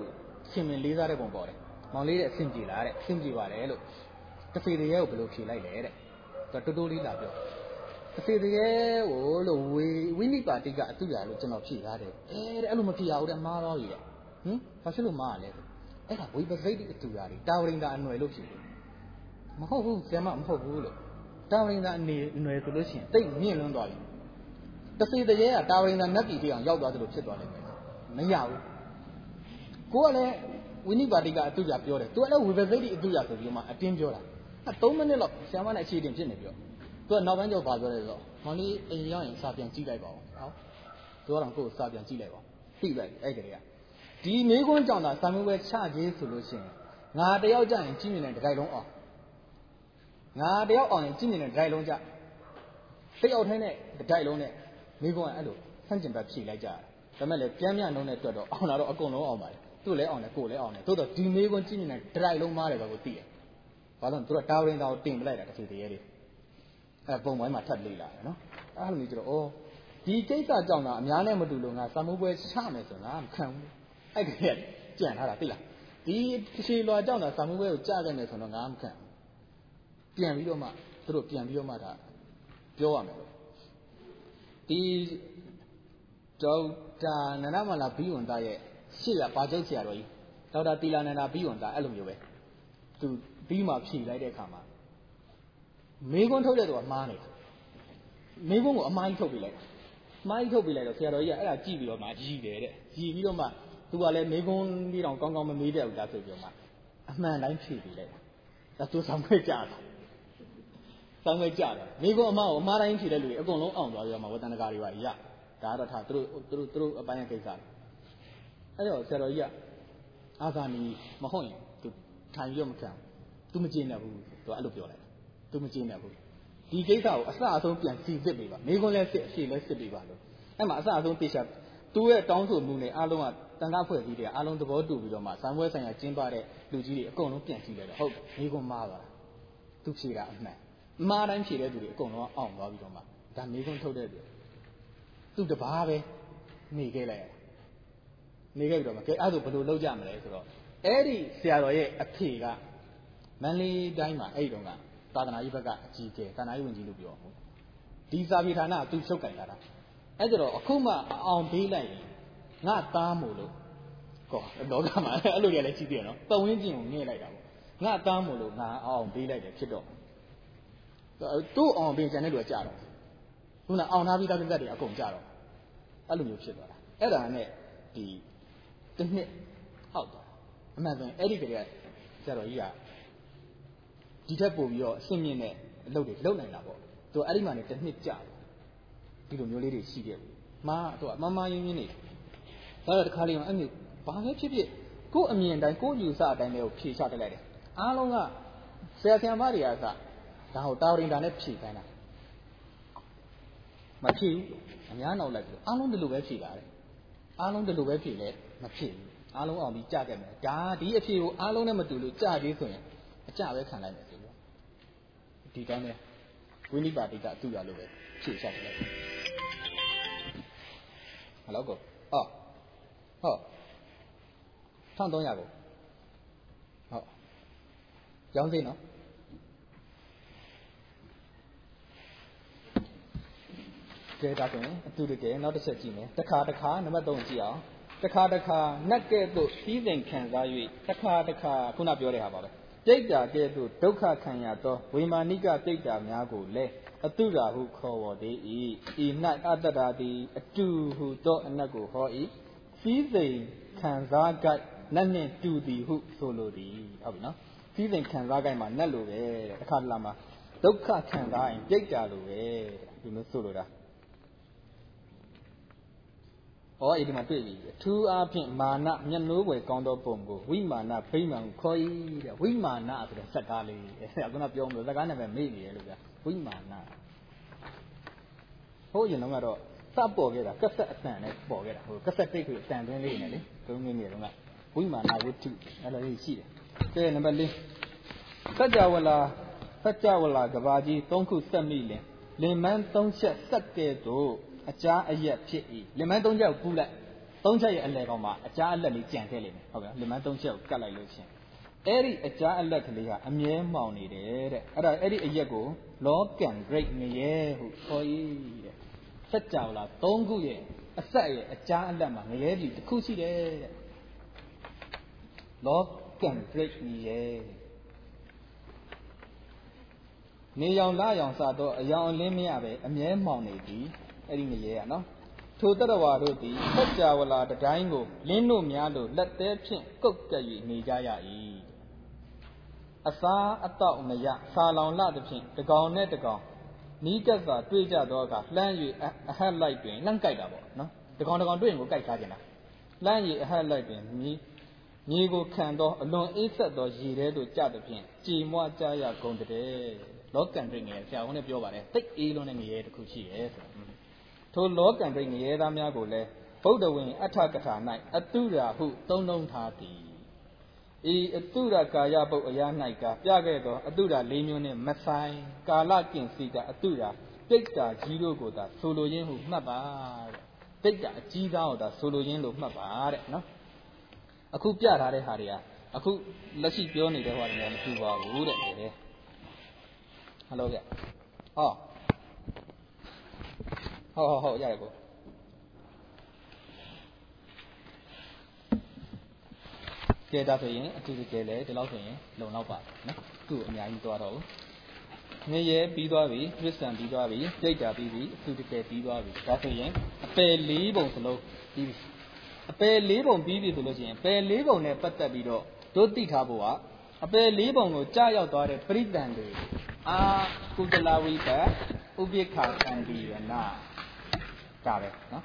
ခင်မင်လေးစားတဲ့ပုံပေါ်တယ်မောင်လေးတဲ့အဆင်ပြေလားတဲ့အဆင်ပြေပါတယ်လို့တဖေတရေကိုဘယ်လိုဖြေလိုက်လဲတဲ့သူတိုးတိုးလေးလာပြောတဖေတရေကိုလို့ဝေဝိနိပါတိကအတုရလို့ကျွန်တော်ဖြေထားတယ်အဲတဲ့အဲ့လိုမဖြေရဘူးတဲ့မားတော့ကြီးတဲ့ဟင်ဘာဖြစ်လို့မားရလဲအဲ့ဒါဝိပစိတ်အတူရာတွေတာဝရိန္ဒာအနွယ်လို့ဖြစ်တယ်မဟုတ်ဘူးဆရာမမဟုတ်ဘူးလို့တာဝရိန္ဒာအနေအနွယ်ဆိုလို့ရှိရင်တိတ်မြင့်လွန်းသွားပြီတစေတရေကတာဝရိန္ဒာနတ်ပြည်ပြောင်းရောက်သွားသလိုဖြစ်သွားလိမ့်မယ်မရဘူးကိုကလည်းဝိနိပါတိကအတူရာပြောတယ်သူကလည်းဝိပစိတ်အတူရာဆိုပြီးမှအတင်းပြောတာအဲသုံးမိနစ်လောက်ဆရာမနဲ့အခြေတင်ဖြစ်နေပြောသူကနောက်ပိုင်းကျတော့ဘာပြောလဲဆိုတော့မောင်လေးအိမ်ရောက်ရင်စာပြန်ကြည့်လိုက်ပါဦးဟောသူကတော့ကိုယ်စာပြန်ကြည့်လိုက်ပါသိလိုက်အဲ့ကလေးကဒီမိကွန်းကြောင့်သာစာမေးပွဲချခြင်းဆိုလို့ရှိရင်ငါတယောက်ကြရင်ကြီးမြင်တဲ့ဒကိုင်လုံးအောင်ငါတယောက်အောင်ရင်ကြီးမြင်တဲ့ဒကိုင်လုံးကြတယောက်ထဲနဲ့ဒကိုင်လုံးနဲ့မိကွန်းကအဲ့လိုဆန့်ကျင်ဘက်ဖြေလိုက်ကြတယ်ဒါမဲ့လည်းပြန်ပြန်နှုံးနဲ့တွက်တော့အောင်လာတော့အကုန်လုံးအောင်ပါတယ်သူ့လည်းအောင်တယ်ကိုယ်လည်းအောင်တယ်သို့တော့ဒီမိကွန်းကြီးမြင်တဲ့ဒကိုင်လုံးမားတယ်ပဲကိုသိတယ်ဘာလို့သူကတာဝရင်တောင်တင်ပလိုက်တာတစ်စီတည်းလေးအဲ့ပုံပိုင်းမှာထပ်လေးလာတယ်နော်အဲ့လိုမျိုးကျတော့ဩဒီကိစ္စကြောင့်သာအများနဲ့မတူလို့ငါစာမိုးပွဲချမယ်ဆိုငါမခံဘူးအဲ့ဒီကကြံထားတာသိလားဒီခြေလွာကြောင့်သာစာမိုးပွဲကိုကြားခဲ့မယ်ဆိုတော့ငါမခံပြန်ပြီးတော့မှသူတို့ပြန်ပြီးတော့မှဒါပြောရမယ်ဒီဒေါက်တာနန္ဒမလာဘီဝန်သားရဲ့ရှေ့ကဘာကျုပ်ဆရာတော်ကြီးဒေါက်တာတီလာနန္ဒာဘီဝန်သားအဲ့လိုမျိုးပဲသူပြီးမှဖြေလိုက်တဲ့အခါမှာမေကွန်းထုတ်တဲ့သူကမှားနေတာမေကွန်းကိုအမိုင်းထုတ်ပြလိုက်မိုင်းထုတ်ပြလိုက်တော့ဆရာတော်ကြီးကအဲ့ဒါကြည့်ပြီးတော့မှရည်တယ်တဲ့ရည်ပြီးတော့မှသူကလည်းမေကွန်းပြီးတော့ကောင်းကောင်းမမေးတဲ့ဥလားဆိုပြီးတော့မှအမှန်တိုင်းဖြေပြလိုက်တာဒါသူဆောင်ခွဲကြတာဆောင်ခွဲကြတယ်မေကွန်းအမှားကိုအမှားတိုင်းဖြေတဲ့လူတွေအကုန်လုံးအောင်သွားပြီးတော့မှဝတ္တနဂါတွေပါရဒါကတော့ထားသူတို့သူတို့သူတို့အပိုင်းရဲ့ကိစ္စအဲ့တော့ဆရာတော်ကြီးကအာသာနီမဟုတ်ရင်သူထိုင်ပြီးတော့မခံသူမကြည့်နဲ့ဘူးသူအဲ့လိုပြောလိုက်သူမကြည့်နဲ့ဘူးဒီကိစ္စကိုအစအဆုံးပြန်စီစစ်ပေးပါမိခွန်းလဲစစ်အရှိလဲစစ်ပေးပါလို့အဲ့မှာအစအဆုံးတေချာသူ့ရဲ့တောင်းဆိုမှုနဲ့အားလုံးကတန်ခါဖွဲ့စည်းတယ်အားလုံးသဘောတူပြီးတော့မှဇံပွဲဆိုင်ရာကျင်းပတဲ့လူကြီးတွေအကုန်လုံးပြန်ကြည့်လိုက်တော့ဟုတ်မိခွန်းမှားသွားတာသူဖြေတာအမှန်မှားတိုင်းဖြေတဲ့သူတွေအကုန်လုံးအောင်သွားပြီးတော့မှဒါမိခွန်းထုတ်တဲ့သူသူတဘာပဲနေခဲ့လိုက်ရတယ်နေခဲ့ပြီးတော့မှကဲအဲ့ဒါဘယ်လိုလုပ်ကြမလဲဆိုတော့အဲ့ဒီဆရာတော်ရဲ့အဖေကမန္တလေးတိုင်းမှာအဲ့ဒီတော့ကသာသနာ့ရေးဘက်ကအကြီးကျယ်သာသနာ့ရေးဝန်ကြီးလို့ပြောဟုတ်ဒီစာပေဌာနကသူချုပ်ကင်လာတာအဲ့ဒါတော့အခုမှအောင်ပေးလိုက်ရင်ငါသားမို့လို့ကောလောကမှာအဲ့လိုတွေလည်းကြီးတယ်နော်ပတ်ဝန်းကျင်ကိုငဲ့လိုက်တာပေါ့ငါသားမို့လို့ငါအောင်ပေးလိုက်တယ်ဖြစ်တော့သူ့အောင်ပေးကျန်တဲ့လူကကြာတော့ခုနအောင်သားပြီးသားပြတ်တွေအကုန်ကြာတော့အဲ့လိုမျိုးဖြစ်သွားတာအဲ့ဒါနဲ့ဒီတစ်နှစ်ဟောက်သွားအမှန်ဆိုရင်အဲ့ဒီကလေးကဆရာတော်ကြီးကဒီထက်ပိုပြီးတော့အဆင့်မြင့်တဲ့အလုပ်တွေလုပ်နိုင်တာပေါ့သူအဲ့ဒီမှာနေတစ်နှစ်ကြာဒီလိုမျိုးလေးတွေရှိခဲ့ဘူးမားသူကမမရင်းရင်းနေဒါတော့တစ်ခါလေးမှအဲ့မျိုးဘာပဲဖြစ်ဖြစ်ကိုယ့်အမြင်တိုင်းကိုယ့်ယူဆအတိုင်းလေးကိုဖြေချတက်လိုက်တယ်အားလုံးကဆရာဆရာမတွေကစဒါဟိုတာဝရင်တာနဲ့ဖြေခိုင်းတာမဖြေဘူးအများနောက်လိုက်ပြီးအားလုံးဒီလိုပဲဖြေတာတဲ့အားလုံးဒီလိုပဲဖြေလဲမဖြေဘူးအားလုံးအောင်ပြီးကြခဲ့မယ်ဒါဒီအဖြေကိုအားလုံးနဲ့မတူလို့ကြသေးဆိုရင်အကြပဲခံလိုက်မယ်ဆိုတော့ဒီတိုင်းပဲဝိနိပါတိကအတူရလို့ပဲဖြေချတယ်လိုက်ဟယ်လိုကိုအော်ဟုတ်၁၃၀၀ကိုဟုတ်ရောင်းသိနော်ကဲဒါဆိုရင်အတူတကယ်နောက်တစ်ချက်ကြည့်မယ်တစ်ခါတစ်ခါနံပါတ်၃ကြည့်အောင်တစ်ခါတစ်ခါနတ်ကဲ့သို့စည်းစိမ်ခံစား၍တစ်ခါတစ်ခါခုနပြောတဲ့ဟာပါပဲတိတ်တာကဲ့သို့ဒုက္ခခံရသောဝိမာနိကတိတ်တာများကိုလည်းအတုရာဟုခေါ်ဝေါ်သေး၏ဤ၌အတ္တရာသည်အတူဟုသောအနတ်ကိုဟော၏စည်းစိမ်ခံစားကြိုက်နတ်နှင့်တူသည်ဟုဆိုလိုသည်ဟုတ်ပြီနော်စည်းစိမ်ခံစားကြိုက်မှာနတ်လိုပဲတဲ့တစ်ခါတလားမှာဒုက္ခခံစားရင်တိတ်တာလိုပဲဒီလိုဆိုလိုတာဟောအဲ့ဒီမှာတွေ့ပြီအထူးအားဖြင့်မာနမျက်နှိုးွယ်ကောင်းသောပုံကိုဝိမာနဗိမာန်ကိုခေါ်၏တဲ့ဝိမာနဆိုတဲ့စက်ကားလေးအခုနပြောလို့စက်ကားနဲ့ပဲမေ့နေရလို့ဗျာဝိမာနဟိုရင်တော့ကတော့စပေါ်ခဲ့တာကက်ဆက်အတန်နဲ့ပေါ်ခဲ့တာဟိုကက်ဆက်တိတ်ကိုအတန်သွင်းလေးနေလေသုံးမိနစ်တော့ကဝိမာနဝတ္ထုအဲ့လိုရှိတယ်ကဲနံပါတ်၄စัจ java လာစัจ java လာကဘာကြီးသုံးခုဆက်မိလင်လင်မန်းသုံးချက်ဆက်ကဲ့သို့အကြားအရက်ဖြစ်၏လင်မန်းသုံးချက်ကိုပူလိုက်သုံးချက်ရဲ့အလဲကောင်မှာအကြားအလက်လေးကြံခဲ့လိမ့်မယ်ဟုတ်ကဲ့လင်မန်းသုံးချက်ကိုကတ်လိုက်လို့ချင်းအဲ့ဒီအကြားအလက်ကလေးဟာအမြဲမှောင်နေတယ်တဲ့အဲ့ဒါအဲ့ဒီအရက်ကိုလောကံ great ငရဲဟုခေါ်၏တဲ့စัจ java လာသုံးခုရဲ့အဆက်ရဲ့အကြားအလက်မှာငရဲပြည်တစ်ခုရှိတယ်တဲ့လောကံ great ငရဲနေရောင်လာရောင်စတော့အယောင်အလင်းမရပဲအမြဲမှောင်နေသည်အဲ့ဒီငရဲကနော်ထိုတရဝါတို့သည်စัจ java လာတတိုင်းကိုလင်းတို့များလို့လက်သေးဖြင့်ကုတ်ကပ်၍နေကြရ၏အစာအတော့မရစာလောင်လာသဖြင့်တကောင်နဲ့တကောင်နီးကပ်စွာတွေ့ကြတော့ကလှမ်း၍အဟက်လိုက်တွင်လှမ်းကြိုက်တာပေါ့နော်တကောင်တကောင်တွေ့ရင်ကိုကြိုက်ထားကြတာလှမ်း၍အဟက်လိုက်တွင်မြေမြေကိုခံတော့အလွန်အေးဆက်သောရေထဲသို့ကျသဖြင့်ကြေမွကြရကုန်တဲ့လောကံပြိငယ်ဆရာဝန်နဲ့ပြောပါတယ်တိတ်အေးလုံးနဲ့ငရဲတစ်ခုရှိရဲဆိုထိုလောကံပြိငရဲသားများကိုလည်းဗုဒ္ဓဝင်အဋ္ဌကထာ၌အတုရာဟုသုံးနှုံထားသည်ဤအတုရကာယပုတ်အရာ၌ကပြခဲ့သောအတုရလေးမျိုးနှင့်မဆိုင်ကာလကင်စီကအတုရပိဋ္ဌာကြီးတို့ကိုသာဆိုလိုရင်းဟုမှတ်ပါတဲ့ပိဋ္ဌာအကြီးသားကိုသာဆိုလိုရင်းလို့မှတ်ပါတဲ့နော်အခုပြထားတဲ့ဟာတွေကအခုလက်ရှိပြောနေတဲ့ဟောတယ်မတူပါဘူးတဲ့ဟဲ့ဟယ်လိုဗျဟောဟောဟောဟောရတယ်ကိုကဲဒါဆိုရင်အတူတူကဲလေဒီလောက်ဆိုရင်လုံလောက်ပါနော်သူ့အများကြီးသွားတော့ဘူးငရဲပြီးသွားပြီခရစ်စတန်ပြီးသွားပြီစိတ်ဓာတ်ပြီးပြီအတူတူကဲပြီးသွားပြီဒါဆိုရင်အပယ်လေးပုံစလုံးပြီးပြီအပယ်လေးပုံပြီးပြီဆိုလို့ရှိရင်ပယ်လေးပုံနဲ့ပတ်သက်ပြီးတော့တို့သိထားဖို့ကအပယ်လေးပုံကိုကြားရောက်သွားတဲ့ပရိသန်တွေအာကုသလဝိပဥပိ္ပခာသံဒီရဏဒါပဲနော်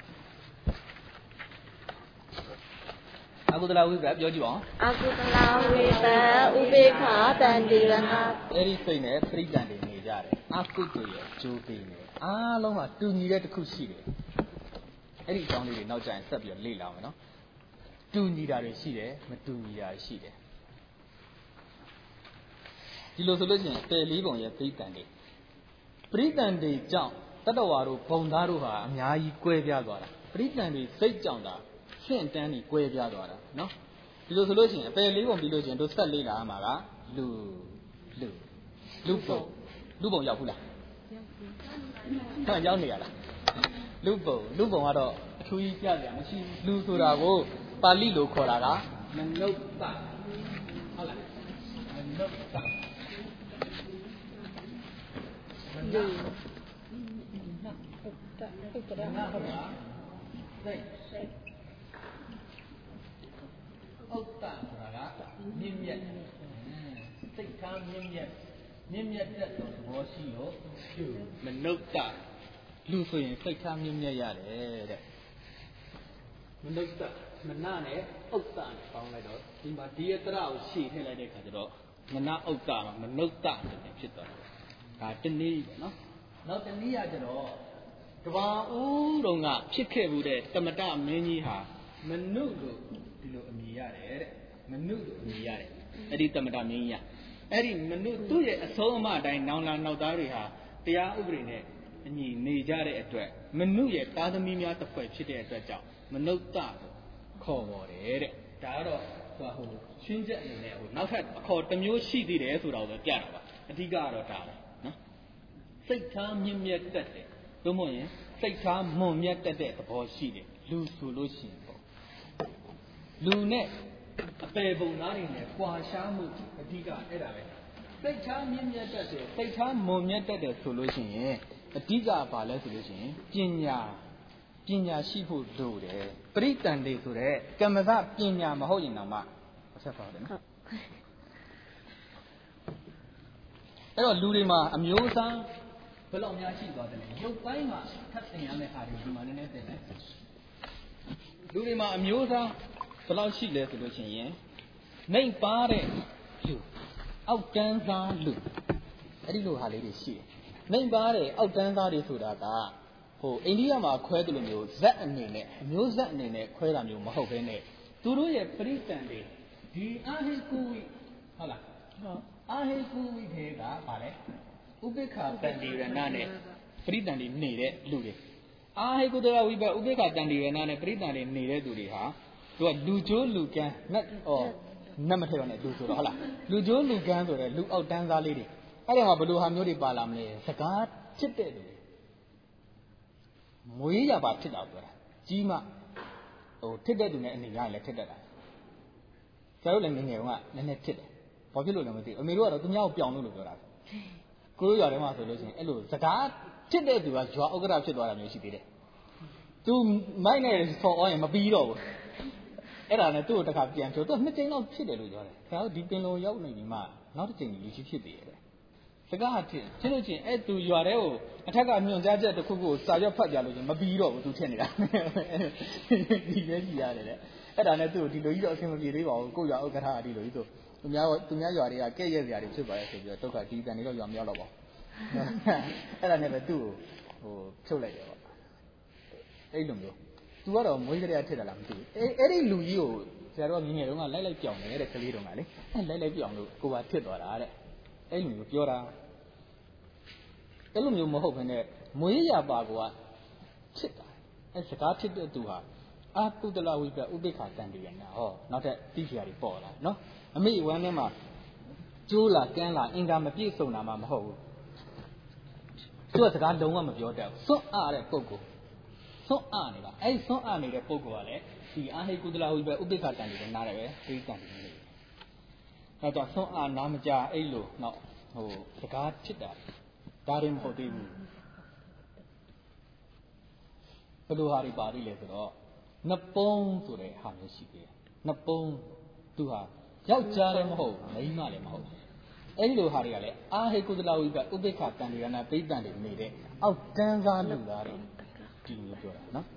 အကုသလဝိပ္ပပြောကြည့်ပါဦးအကုသလဝိပ္ပဥပိ္ပခာတန္တိရဏအဲ့ဒီစိတ်နဲ့ပြိတ္တန်တွေနေကြတယ်အကုသိုလ်ရဲ့ကျိုးပေးနေအားလုံးဟာတူညီတဲ့တစ်ခုရှိတယ်အဲ့ဒီအကြောင်းလေးတွေနောက်ကျရင်ဆက်ပြီးတော့လေ့လာအောင်နော်တူညီတာတွေရှိတယ်မတူညီတာရှိတယ်ဒီလိုဆိုလို့ရှိရင်ပယ်လေးပုံရဲ့ပြိတ္တန်တွေပြိတ္တန်တွေကြောင့်တတ္တဝါတို့ဘုံသားတို့ဟာအများကြီးကွဲပြားသွားတာပြိတ္တန်တွေစိတ်ကြောင့်တာရှင်းတန်းကြီးကွဲပြားသွားတာနော်ဒီလိုဆိုလို့ရှိရင်အပယ်လေးပုံပြီးလို့ရှိရင်တို့ဆက်လေးလာမှာကလူလူလူပုံလူပုံရောက်ဘူးလားဟမ်ရောက်နေရလားလူပုံလူပုံကတော့အထူးကြီးပြကြမရှိလူဆိုတာကိုပါဠိလိုခေါ်တာကမနုဿဟုတ်လားမနုဿလူဥဒ္ဒဥဒ္ဒရာဟုတ်လားစိတ်ဥဒ္ဒဆိုတာကမြင့်မြတ်စိတ်ထားမြင့်မြတ်မြင့်မြတ်တဲ့သဘောရှိလို့မနုဿလူဆိုရင်စိတ်ထားမြင့်မြတ်ရတယ်တဲ့မနုဿမနနဲ့ဥဒ္ဒနဲ့ပေါင်းလိုက်တော့ဒီမှာဒီအတရကိုရှည်ထည့်လိုက်တဲ့အခါကျတော့မနဥဒ္ဒမှာမနုဿတဲ့ဖြစ်သွားတယ်ဒါတနည်းပေါ့နော်နောက်တနည်းကကျတော့ကဘာဦးတုံကဖြစ်ခဲ့မှုတဲ့တမတမင်းကြီးဟာမနုလို့ဒီလိုအမည်ရတယ်တဲ့မနုလို့အမည်ရတယ်အဲ့ဒီတမတမင်းကြီးကအဲ့ဒီမနုသူ့ရဲ့အဆုံးအမအတိုင်းနောင်လာနောက်သားတွေဟာတရားဥပဒေနဲ့အညီနေကြတဲ့အတွက်မနုရဲ့သားသမီးများတစ်ဖွဲ့ဖြစ်တဲ့အတွက်ကြောင့်မနုဿခေါ်ပေါ်တယ်တဲ့ဒါကတော့ဟိုဟိုရှင်းချက်အနေနဲ့ဟိုနောက်ထပ်အခေါ်တစ်မျိုးရှိသေးတယ်ဆိုတာကိုပဲပြတာပါအဓိကကတော့ဒါပဲနော်စိတ်ထားမြင့်မြတ်တတ်တယ်သို့မဟုတ်ရင်စိတ်ထားမွန်မြတ်တတ်တဲ့သဘောရှိတယ်လူဆိုလို့ရှိရင်ပေါ့လူနဲ့အပယ်ပုံသားတွေနဲ့ကွာရှားမှုအဓိကအဲ့ဒါပဲစိတ်ထားမြင့်မြတ်တတ်တယ်စိတ်ထားမွန်မြတ်တတ်တယ်ဆိုလို့ရှိရင်အဓိကဘာလဲဆိုလို့ရှိရင်ပညာပညာရှိဖို့လိုတယ်ပရိတန်တွေဆိုတဲ့ကမ္မသပညာမဟုတ်ရင်တော့မှအဆက်ပါတယ်နော်အဲ့တော့လူတွေမှာအမျိုးအစားဘယ်လောက်များရှိသွားတယ်လဲရုပ်ပိုင်းမှာထပ်သင်ရမယ့်ဟာတွေဒီမှာနည်းနည်းသင်မယ်လူတွေမှာအမျိုးအစားဘယ်လောက်ရှိလဲဆိုလို့ရှိရင်နှိမ်ပါတဲ့လူအောက်တန်းသားလူအဲ့ဒီလိုဟာလေးတွေရှိတယ်နှိမ်ပါတဲ့အောက်တန်းသားတွေဆိုတာကဟိုအိန္ဒိယမှာခွဲတယ်လို့မျိုးဇက်အနေနဲ့အမျိုးဇက်အနေနဲ့ခွဲတာမျိုးမဟုတ်ဘဲနဲ့သူတို့ရဲ့ပရိသန်တွေဒီအာဟိကူဝိဟုတ်လားဟုတ်အာဟိကူဝိထဲကဗာလဲဥပိ္ပခာတန္တိရဏနဲ့ပရိသန်တွေနေတဲ့လူတွေအာဟိကုတရဝိပဥပေက္ခတန်ဒီရနာနဲ့ပရိသန်တွေနေတဲ့သူတွေဟာသူကလူချိုးလူကန်းနတ်ဩနတ်မထဲပါနဲ့လူဆိုတော့ဟုတ်လားလူချိုးလူကန်းဆိုတဲ့လူအောက်တန်းသားလေးတွေအဲ့ဒါမှဘယ်လိုဟာမျိုးတွေပါလာမလဲစကားဖြစ်တဲ့လူမွေးရပါဖြစ်တာပြောတာကြီးမှဟိုဖြစ်တဲ့သူနဲ့အနေနဲ့လည်းဖြစ်တတ်တာကျတော့လည်းငငယ်ကနည်းနည်းဖြစ်တယ်ဘာဖြစ်လို့လဲမသိဘူးအမေတို့ကတော့သူများကိုပြောင်းလို့လို့ပြောတာကိုတို့ရွာထဲမှာဆိုလို့ရှိရင်အဲ့လိုစကားဖြစ်တဲ့သူကရွာဥက္ကဋ္ဌဖြစ်သွားတာမျိုးရှိသေးတယ်သူမိုက်နဲ့ဆော်အောင်ရင်မပြီးတော့ဘူးအဲ့ဒါနဲ့သူ့ကိုတခါပြန်ပြောသူကနှစ်ကြိမ်လောက်ဖြစ်တယ်လို့ပြောတယ်ဒါတော့ဒီပင်လုံးရောက်နေပြီမှနောက်တစ်ကြိမ်လူရှိဖြစ်သေးတယ်စကားဖြစ်ဖြစ်လို့ချင်းအဲ့သူရွာထဲကိုအထက်ကညွှန်ကြားချက်တစ်ခုခုစာရွက်ဖတ်ကြလို့ချင်းမပြီးတော့ဘူးသူထင်နေတာဒီပဲကြည့်ရတယ်လေအဲ့ဒါနဲ့သူ့ကိုဒီလိုကြီးတော့အဆင်မပြေသေးပါဘူးကိုရွာဥက္ကဋ္ဌကဒီလိုကြီးဆိုသူများသူများရွာတွေကကဲ့ရဲ့စရာတွေဖြစ်ပါရဲ့ဆိုပြီးတော့ဒုက္ခဒီတန်တွေတော့ရွာမရောက်တော့ပါအဲ့ဒါနဲ့ပဲသူ့ကိုဟိုဖြုတ်လိုက်တယ်ပေါ့အဲ့လိုမျိုးသူကတော့မွေးကြရထစ်တယ်လားမသိဘူးအဲ့အဲ့ဒီလူကြီးကိုဆရာတော်ငငယ်တုန်းကလိုက်လိုက်ပြောင်းနေတဲ့ကလေးတုန်းကလေအဲ့လိုက်လိုက်ပြောင်းလို့ကိုပါဖြစ်သွားတာတဲ့အဲ့လိုမျိုးပြောတာအဲ့လိုမျိုးမဟုတ်ဘဲနဲ့မွေးရပါကွာဖြစ်တာအဲ့စကားဖြစ်တဲ့သူဟာအာကုတလဝိပဥပိ္ပခာတန်တည်ရနာဟောနောက်ထပ်တိကျရာတွေပေါ်လာနော်အမိဝမ်းထဲမှာကျိုးလာကန်းလာအင်္ဂါမပြည့်စုံတာမှမဟုတ်ဘူးသူကစကားလုံးဝမပြောတတ်ဘူးစွန့်အားတဲ့ပုဂ္ဂိုလ်စွန့်အားနေတာအဲ့စွန့်အားနေတဲ့ပုဂ္ဂိုလ်ကလည်းဒီအာဟိကုတလဝိပဥပိ္ပခာတန်တည်ရနာတယ်ပဲသိတန်တည်နေတယ်အဲ့တော့စွန့်အားနာမကြအဲ့လိုနောက်ဟိုစကားဖြစ်တာဒါရင်မဟုတ်သေးဘူးဘယ်လိုဟာတွေပါလိမ့်လဲဆိုတော့နှစ်ပုံးဆိုတဲ့ဟာမျိုးရှိသေးတယ်နှစ်ပုံးသူဟာယောက်ျားလည်းမဟုတ်မိန်းမလည်းမဟုတ်အဲ့ဒီလိုဟာတွေကလည်းအာဟိကုသလဝိပဥပိ္ပခာတန်ဒီရဏပိဋ္ဌံတွေနေတဲ့အောက်တန်းသားလူသားတွေဒီလိုပြောတာနော်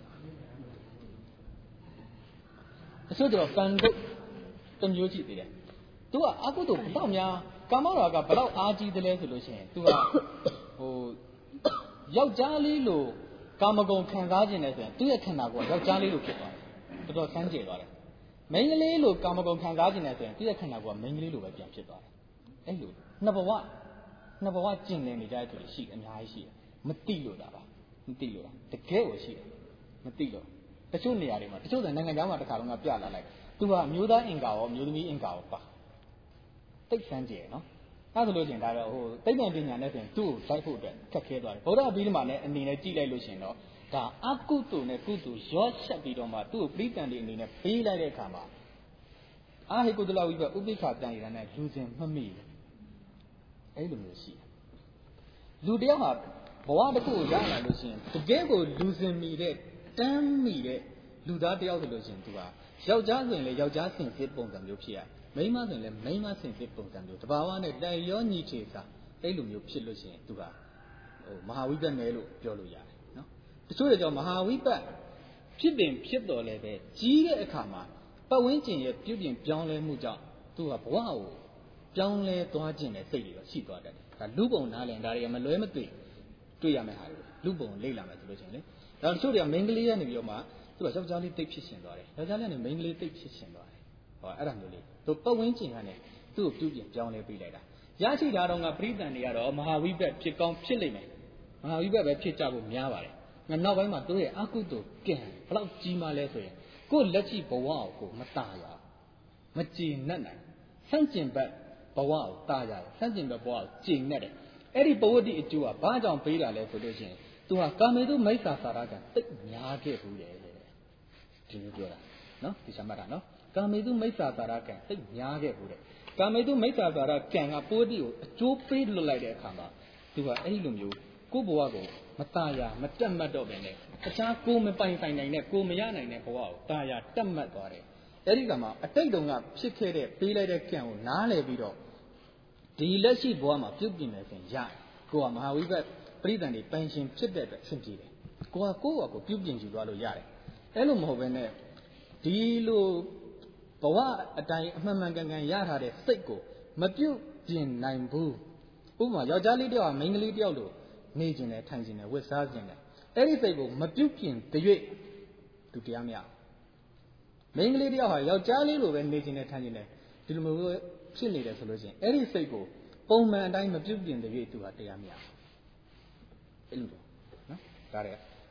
အဆိုတော့ကံတို့တမျိုးကြည့်သေးတယ်သူကအကုသိုလ်ဘလောက်များကာမရာဂဘလောက်အားကြီးတယ်လဲဆိုလို့ရှိရင်သူကဟိုယောက်ျားလေးလိုကာမဂုဏ်ခံစားခြင်းနဲ့ဆိုရင်သူ့ရဲ့ခန္ဓာကိုယ်ယောက်ျားလေးလိုဖြစ်သွားတယ်တော်တော်ဆန်းကျယ်သွားတယ်မိန်းကလေးလိုကာမဂုဏ်ခံစားခြင်းနဲ့ဆိုရင်သူ့ရဲ့ခန္ဓာကိုယ်မိန်းကလေးလိုပဲပြန်ဖြစ်သွားတယ်အဲ့လိုနှစ်ဘဝနှစ်ဘဝကျင့်နေနေကြတဲ့သူတွေရှိတယ်အများကြီးရှိတယ်မသိလို့တာပါမသိလို့တာတကယ်ကိုရှိတယ်မသိလို့တချို့နေရာတွေမှာတချို့ဆိုနိုင်ငံခြားမှာတစ်ခါတော့ငါပြလာလိုက်သူကအမျိုးသားအင်္ဂါရောအမျိုးသမီးအင်္ဂါရောပါတိတ်ဆန်းကျယ်နော်အဲ့ဒါဆိုလို့ရှိရင်ဒါတော့ဟိုသိပ္ပံပညာနဲ့ဆိုရင်သူ့ကိုလိုက်ဖို့အတွက်ခက်ခဲသွားတယ်ဗုဒ္ဓအဘိဓမ္မာနဲ့အနေနဲ့ကြည့်လိုက်လို့ရှိရင်တော့ဒါအကုသိုလ်နဲ့ကုသိုလ်ရောချက်ပြီးတော့မှသူ့ကိုပြိတ္တန်တွေအနေနဲ့ပေးလိုက်တဲ့အခါမှာအာဟိကုသလဝိပဥပိ္ပခာတန်ရတဲ့လူစဉ်မှတ်မိတယ်အဲ့လိုမျိုးရှိတယ်လူတယောက်ဟာဘဝတစ်ခုကိုရလာလို့ရှိရင်တကယ်ကိုလူစဉ်မိတဲ့တန်းမိတဲ့လူသားတယောက်ဆိုလို့ရှိရင်သူကယောက်ျားဆိုရင်လည်းယောက်ျားဆင်စစ်ပုံစံမျိုးဖြစ်ရမိန်းမဆိုရင်လည်းမိန်းမဆင်စစ်ပုံစံမျိုးတဘာဝနဲ့တိုင်ရောညီချေစာအဲ့လိုမျိုးဖြစ်လို့ရှိရင်သူကဟိုမဟာဝိပ္ပနယ်လို့ပြောလို့ရတယ်နော်တချို့တွေကြောင့်မဟာဝိပ္ပဖြစ်ပင်ဖြစ်တော်လည်းပဲကြီးတဲ့အခါမှာပတ်ဝန်းကျင်ရဲ့ပြုပြင်ပြောင်းလဲမှုကြောင့်သူကဘဝကိုပြောင်းလဲသွားခြင်းနဲ့စိတ်တွေတော့ရှိသွားတယ်ဒါလူပုံနားလည်ဒါတွေကမလွဲမသွေတွေ့ရမယ့်ဟာတွေလူပုံလိမ့်လာမယ်ဆိုလို့ရှိရင်လေဒါတချို့တွေကမိန်းကလေးရနေပြီးတော့မှသူကယောက်ျားလေးတိတ်ဖြစ်ရှင်သွားတယ်ယောက်ျားလေးနဲ့မိန်းကလေးတိတ်ဖြစ်ရှင်သွားတယ်ဟောအဲ့ဒါမျိုးလေးသူပတ်ဝန်းကျင်ကနေသူ့ကိုပြုပြင်ပြောင်းလဲပေးလိုက်တာရရှိတာတော့ကပရိသန်တွေကတော့မဟာဝိပ္ပဖြစ်ကောင်းဖြစ်လိမ့်မယ်မဟာဝိပ္ပပဲဖြစ်ကြဖို့များပါတယ်ငါနောက်ပိုင်းမှာတို့ရဲ့အကုသိုလ်ကံဘလောက်ကြီးမှလဲဆိုရင်ကိုယ်လက်ရှိဘဝကိုမตาရမကြည်နက်နိုင်ဆန့်ကျင်ဘက်ဘဝကိုตาရတယ်ဆန့်ကျင်ဘက်ဘဝကိုကြည်နက်တယ်အဲ့ဒီဘဝတိအကျိုးကဘာကြောင့်ပေးတာလဲဆိုလို့ရှိရင်သူဟာကာမေတုမိစ္ဆာစာရကံတိတ်များခဲ့ဘူးလေဒီလိုပြောတာနော်ဒီစမှတ်တာနော်ကာမေတုမိစ္ဆာစာရကံတိတ်များခဲ့ဘူးလေကာမေတုမိစ္ဆာစာရကံကဘဝတိကိုအကျိုးပေးလွတ်လိုက်တဲ့အခါမှာသူကအဲ့ဒီလိုမျိုးကိုယ့်ဘဝကိုမตาရမတက်မှတ်တော့ပဲနဲ့အခြားကိုမပိုင်ဆိုင်နိုင်တဲ့ကိုမရနိုင်တဲ့ဘဝကိုตาရတက်မှတ်သွားတယ်အဲ့ဒီကမှာအတိတ်တုန်းကဖြစ်ခဲ့တဲ့ပေးလိုက်တဲ့ကံကိုနားလည်ပြီးတော့ဒီလက်ရှိဘဝမှာပြုတ်ပြင်နေစဉ်ရတယ်ကိုကမဟာဝိပ္ပပရိသန်တွေပိုင်ရှင်ဖြစ်တဲ့အတွက်အဆင်ပြေတယ်ကိုကကိုယ့်ဘာကိုပြုတ်ပြင်ယူသွားလို့ရတယ်အဲ့လိုမဟုတ်ဘဲနဲ့ဒီလိုဘဝအတိုင်းအမှန်မှန်ကန်ကန်ရထားတဲ့စိတ်ကိုမပြုတ်ပြင်နိုင်ဘူးဥပမာယောက်ျားလေးတယောက်ကမိန်းကလေးတယောက်လိုနေကျင်တယ်ထိုင်ကျင်တယ်ဝတ်စားကျင်တယ်အဲ့ဒီစိတ်ကိုမပြုတ်ပြင်တရွေ့သူတရားမရမိန်းကလေးတယောက်ဟာယောက်ျားလေးလိုပဲနေကျင်တယ်ထိုင်ကျင်တယ်ဒီလိုမျိုးဖြစ်နေတယ်ဆိုလို့ရှိရင်အဲ့ဒီစိတ်ကိုပုံမှန်အတိုင်းမပြုတ်ပြင်တရွေ့သူဟာတရားမရအဲ့လိုနော်ဒါတဲ့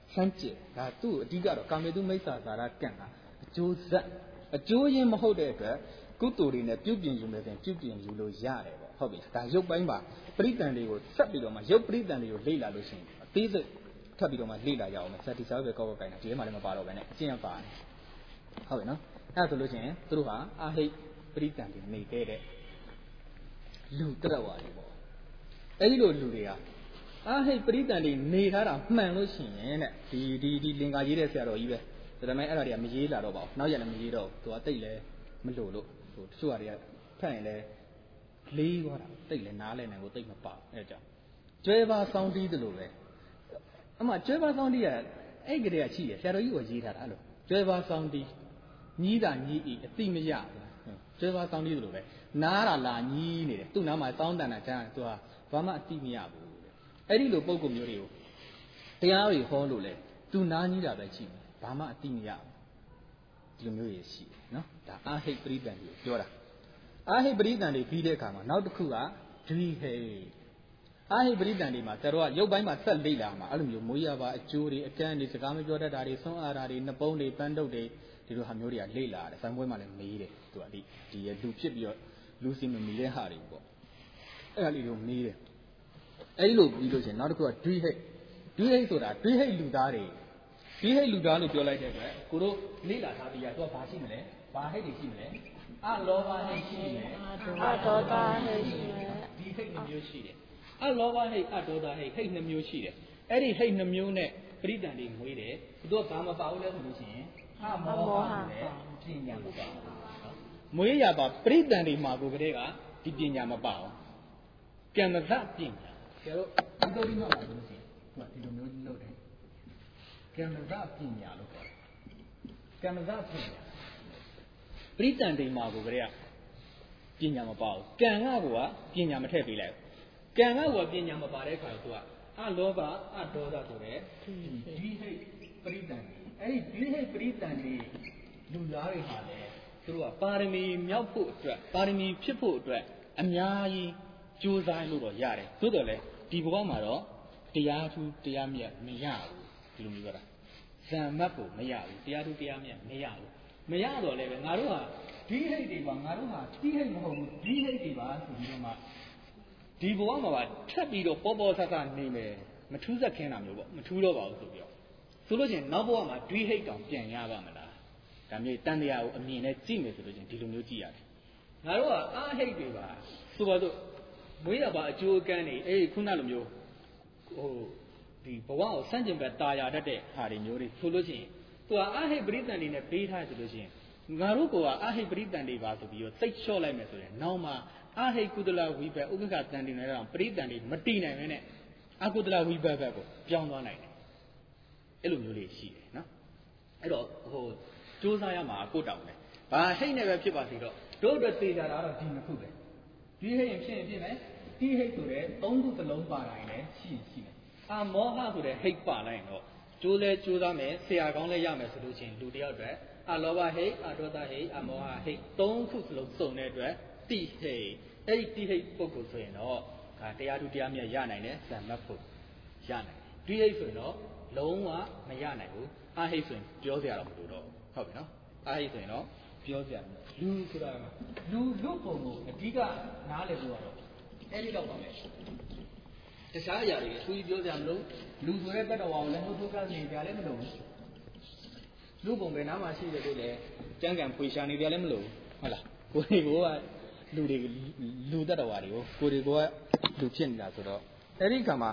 ဆန်းကျင်ဒါသူ့အဓိကတော့ကာမေတုမိစ္ဆာဇာရကံကအကျိုးဆက်အကျိုးရင်းမဟုတ်တဲ့အတွက်ကုသိုလ်တွေနဲ့ပြုပြင်ယူမယ်ဆိုရင်ပြုပြင်ယူလို့ရတယ်ပေါ့ဟုတ်ပြီဒါရုပ်ပိုင်းမှာပရိသန်တွေကိုဆက်ပြီးတော့မှရုပ်ပရိသန်တွေကိုလေ့လာလို့ရှိရင်အသေးစိတ်ထပ်ပြီးတော့မှလေ့လာရအောင်မယ်စတိစာပဲကောက်ကောက်ကိုင်းတာဒီထဲမှာလည်းမပါတော့ဘဲနဲ့အကျင့်ရပါတယ်ဟုတ်ပြီနော်အဲ့ဒါဆိုလို့ရှိရင်သူတို့ဟာအာဟိတ်ပရိသန်တွေနေခဲ့တဲ့လူတရဝါတွေပေါ့အဲ့ဒီလိုလူတွေကအာဟိတ်ပရိသန်တွေနေထားတာမှန်လို့ရှိရင်တဲ့ဒီဒီဒီလင်္ကာရေးတဲ့ဆရာတော်ကြီးပဲဒါပေမဲ့အဲ့ဒါတွေကမရေးလာတော့ပါဘူးနောက်ရလည်းမရေးတော့သူကတိတ်လဲမလို့လို့ဟိုတချို့ဟာတွေကဖတ်ရင်လဲလေးသွားတာတိတ်လဲနားလဲနိုင်ကိုတိတ်မပါအဲ့ကြောင့်ကျွဲပါစောင်းတီးတယ်လို့ပဲအမှကျွဲပါစောင်းတီးရအဲ့ကလေးကရှိတယ်ဆရာတော်ကြီးကရေးထားတာအဲ့လိုကျွဲပါစောင်းတီးညီးတာညီးဤအတိမရကျွဲပါစောင်းတီးတယ်လို့ပဲနားတာလာညီးနေတယ်သူ့နားမှာစောင်းတန်တာကျန်သူကဘာမှအတိမရဘူးအဲ့ဒီလိုပုံကုမျိုးတွေကိုတရားတွေဟောလို့လေသူနားညီးတာပဲရှိတယ်ဘာမှအတိမရဘူးဒီလိုမျိုးရရှိတယ်နော်ဒါအာဟိတ်ပရိသန်တွေပြောတာအာဟိတ်ပရိသန်တွေပြီးတဲ့အခါမှာနောက်တစ်ခုကဒွိဟိတ်အာဟိတ်ပရိသန်တွေမှာကျတော့ရုပ်ပိုင်းမှာဆက်လိမ့်လာမှာအဲ့လိုမျိုးမွေးရပါအကျိုးတွေအကန့်တွေစကားမပြောတတ်တာတွေဆွမ်းအားတာတွေနှပုံးတွေပန်းတုပ်တွေဒီလိုဟာမျိုးတွေကလိမ့်လာတယ်။ဇံပွဲမှာလည်းမေးတယ်သူကဒီဒီရလူဖြစ်ပြီးတော့လူစီမမီတဲ့ဟာတွေပေါ့အဲ့ဒါလေးတွေမေးတယ်အဲ့ဒီလိုပြီးလို့ရှိရင်နောက်တစ်ခုကဒွိဟိတ်ဒွိဟိတ်ဆိုတာဒွိဟိတ်လူသားတွေဒွိဟိတ်လူသားလို့ပြောလိုက်တဲ့အတွက်ကိုတို့လိမ့်လာထားပြီးရသူကဘာရှိမလဲဘာဟိတ်တွေရှိမလဲအလောဘဟိတ်ရှိမယ်အဒေါသဟိတ်ရှိမယ်ဒီဟိတ်နှမျိုးရှိတယ်အလောဘဟိတ်အဒေါသဟိတ်ဟိတ်နှမျိုးရှိတယ်အဲ့ဒီဟိတ်နှမျိုးနဲ့ပရိသန်တွေမွေးတယ်သူကဘာမပါဘူးလဲဆိုလို့ရှိရင်အမောဟနဲ့ပညာမပါဘူးမွေးရပါပရိသန်တွေမှာကိုကလေးကဒီပညာမပါဘူးကံမသပညာကျတော့ဒီလိုဒီမှာပါလို့ရှိရင်သူကဒီလိုမျိုးလုပ်တယ်ကံမသပညာလို့ခေါ်တယ်ကံမသပညာပရိသန်တွေမှာကိုကလေးကပညာမပါဘူးကံကကိုကပညာမထည့်ပေးလိုက်ကံကကိုကပညာမပါတဲ့အခါသူကအလောဘအဒေါသဆိုတဲ့ဒီဟိတ်ပရိသန်တွေအဲ့ဒီဒီဟိတ်ပရိသန်တွေလူသားတွေဟာလေသူတို့ကပါရမီမြောက်ဖို့အတွက်ပါရမီဖြစ်ဖို့အတွက်အများကြီးကြိုးစားလို့တော့ရတယ်သို့တော်လည်းဒီဘဝမှာတော့တရားထူးတရားမြတ်မရဘူးဒီလိုမျိုးပြောတာဇံမတ်ဖို့မရဘူးတရားထူးတရားမြတ်မရဘူးမရတော့လည်းပဲငါတို့ဟာဒီဟိတ်တွေပါငါတို့ဟာဒီဟိတ်မဟုတ်ဘူးဒီဟိတ်တွေပါဆိုပြီးတော့မှဒီဘဝမှာပါထပ်ပြီးတော့ပေါ်ပေါ်ဆဆနေမယ်မထူးဆက်ခင်းတာမျိုးပေါ့မထူးတော့ပါဘူးဆိုပြီးတော့ဆိုလို့ချင်းနောက်ဘဝမှာဒွိဟိတ်တောင်ပြန်ရပါမလားဒါမျိုးတန်တရားကိုအမြင်နဲ့ကြည့်မယ်ဆိုလို့ချင်းဒီလိုမျိုးကြည့်ရတယ်ငါတို့ကအာဟိတ်တွေပါဆိုပါတော့မွေးရပါအကျိုးအကန်းတွေအေးခုနလိုမျိုးဟိုဒီဘဝကိုစန့်ကျင်ဘက်တာယာတတ်တဲ့ဟာတွေမျိုးတွေဆိုလို့ချင်းသူကအာဟိတ်ပရိသန်တွေနဲ့ပေးထားဆိုလို့ချင်းငါတို့ကအာဟိတ်ပရိသန်တွေပါဆိုပြီးတော့စိတ်လျှော့လိုက်မယ်ဆိုရင်နောက်မှအာဟိတ်ကုသလဝိဘက်ဥပ္ပခတန်တွေနဲ့တော့ပရိသန်တွေမတည်နိုင်ပဲနဲ့အကုသလဝိဘက်ဘက်ကိုပြောင်းသွားနိုင်တယ်အဲ့လိုမျိုးလေးရှိတယ်နော်အဲ့တော့ဟိုစူးစမ်းရမှာကိုတောင်းတယ်ဘာဟိတ်နဲ့ပဲဖြစ်ပါစေတော့တို့အတွက်သိကြတာတော့ဒီနှစ်ခုပဲဒီဟိတ်ရင်ဖြစ်ရင်ဖြစ်မယ်ဒီဟိတ်ဆိုတဲ့သုံးခုစလုံးပါတိုင်းလည်းရှိရှိမယ်အာမောဟဆိုတဲ့ဟိတ်ပါလိုက်တော့ကျိုးလဲကျိုးသားမယ်ဆရာကောင်းလဲရမယ်ဆိုလို့ချင်းလူတယောက်အတွက်အလောဘဟိတ်အဒေါသဟိတ်အမောဟဟိတ်သုံးခုစလုံးစုံတဲ့အတွက်တိဟိတ်အဲ့ဒီတိဟိတ်ပုဂ္ဂိုလ်ဆိုရင်တော့ဒါတရားသူတရားမြတ်ရနိုင်တယ်ဇံမတ်ဖို့ရနိုင်တယ်ဒီဟိတ်ဆိုရင်တော့လုံးဝမရနိုင်ဘူးအာဟိတ်ဆိုရင်ပြောစရာတော့မလိုတော့ဟုတ်ပြီနော်အာဟိတ်ဆိုရင်တော့ပြောစရာလူဆိုတာကလူလူပုံကိုအဓိကနားလည်ဖို့ကတော့အဲ့ဒီတော့ပါမယ်တခြားအရာတွေအထူးပြောစရာမလိုလူဆိုတဲ့တတ္တဝါကိုလည်းဟုတ်ထုတ်ကနေကြလည်းမလိုဘူးလူပုံပဲနားမှာရှိတယ်လို့လည်းကြမ်းကံဖွေရှာနေကြလည်းမလိုဘူးဟုတ်လားကိုယ်တွေကလူတွေလူတတ္တဝါတွေကိုကိုယ်တွေကလူဖြစ်နေတာဆိုတော့အဲ့ဒီကံမှာ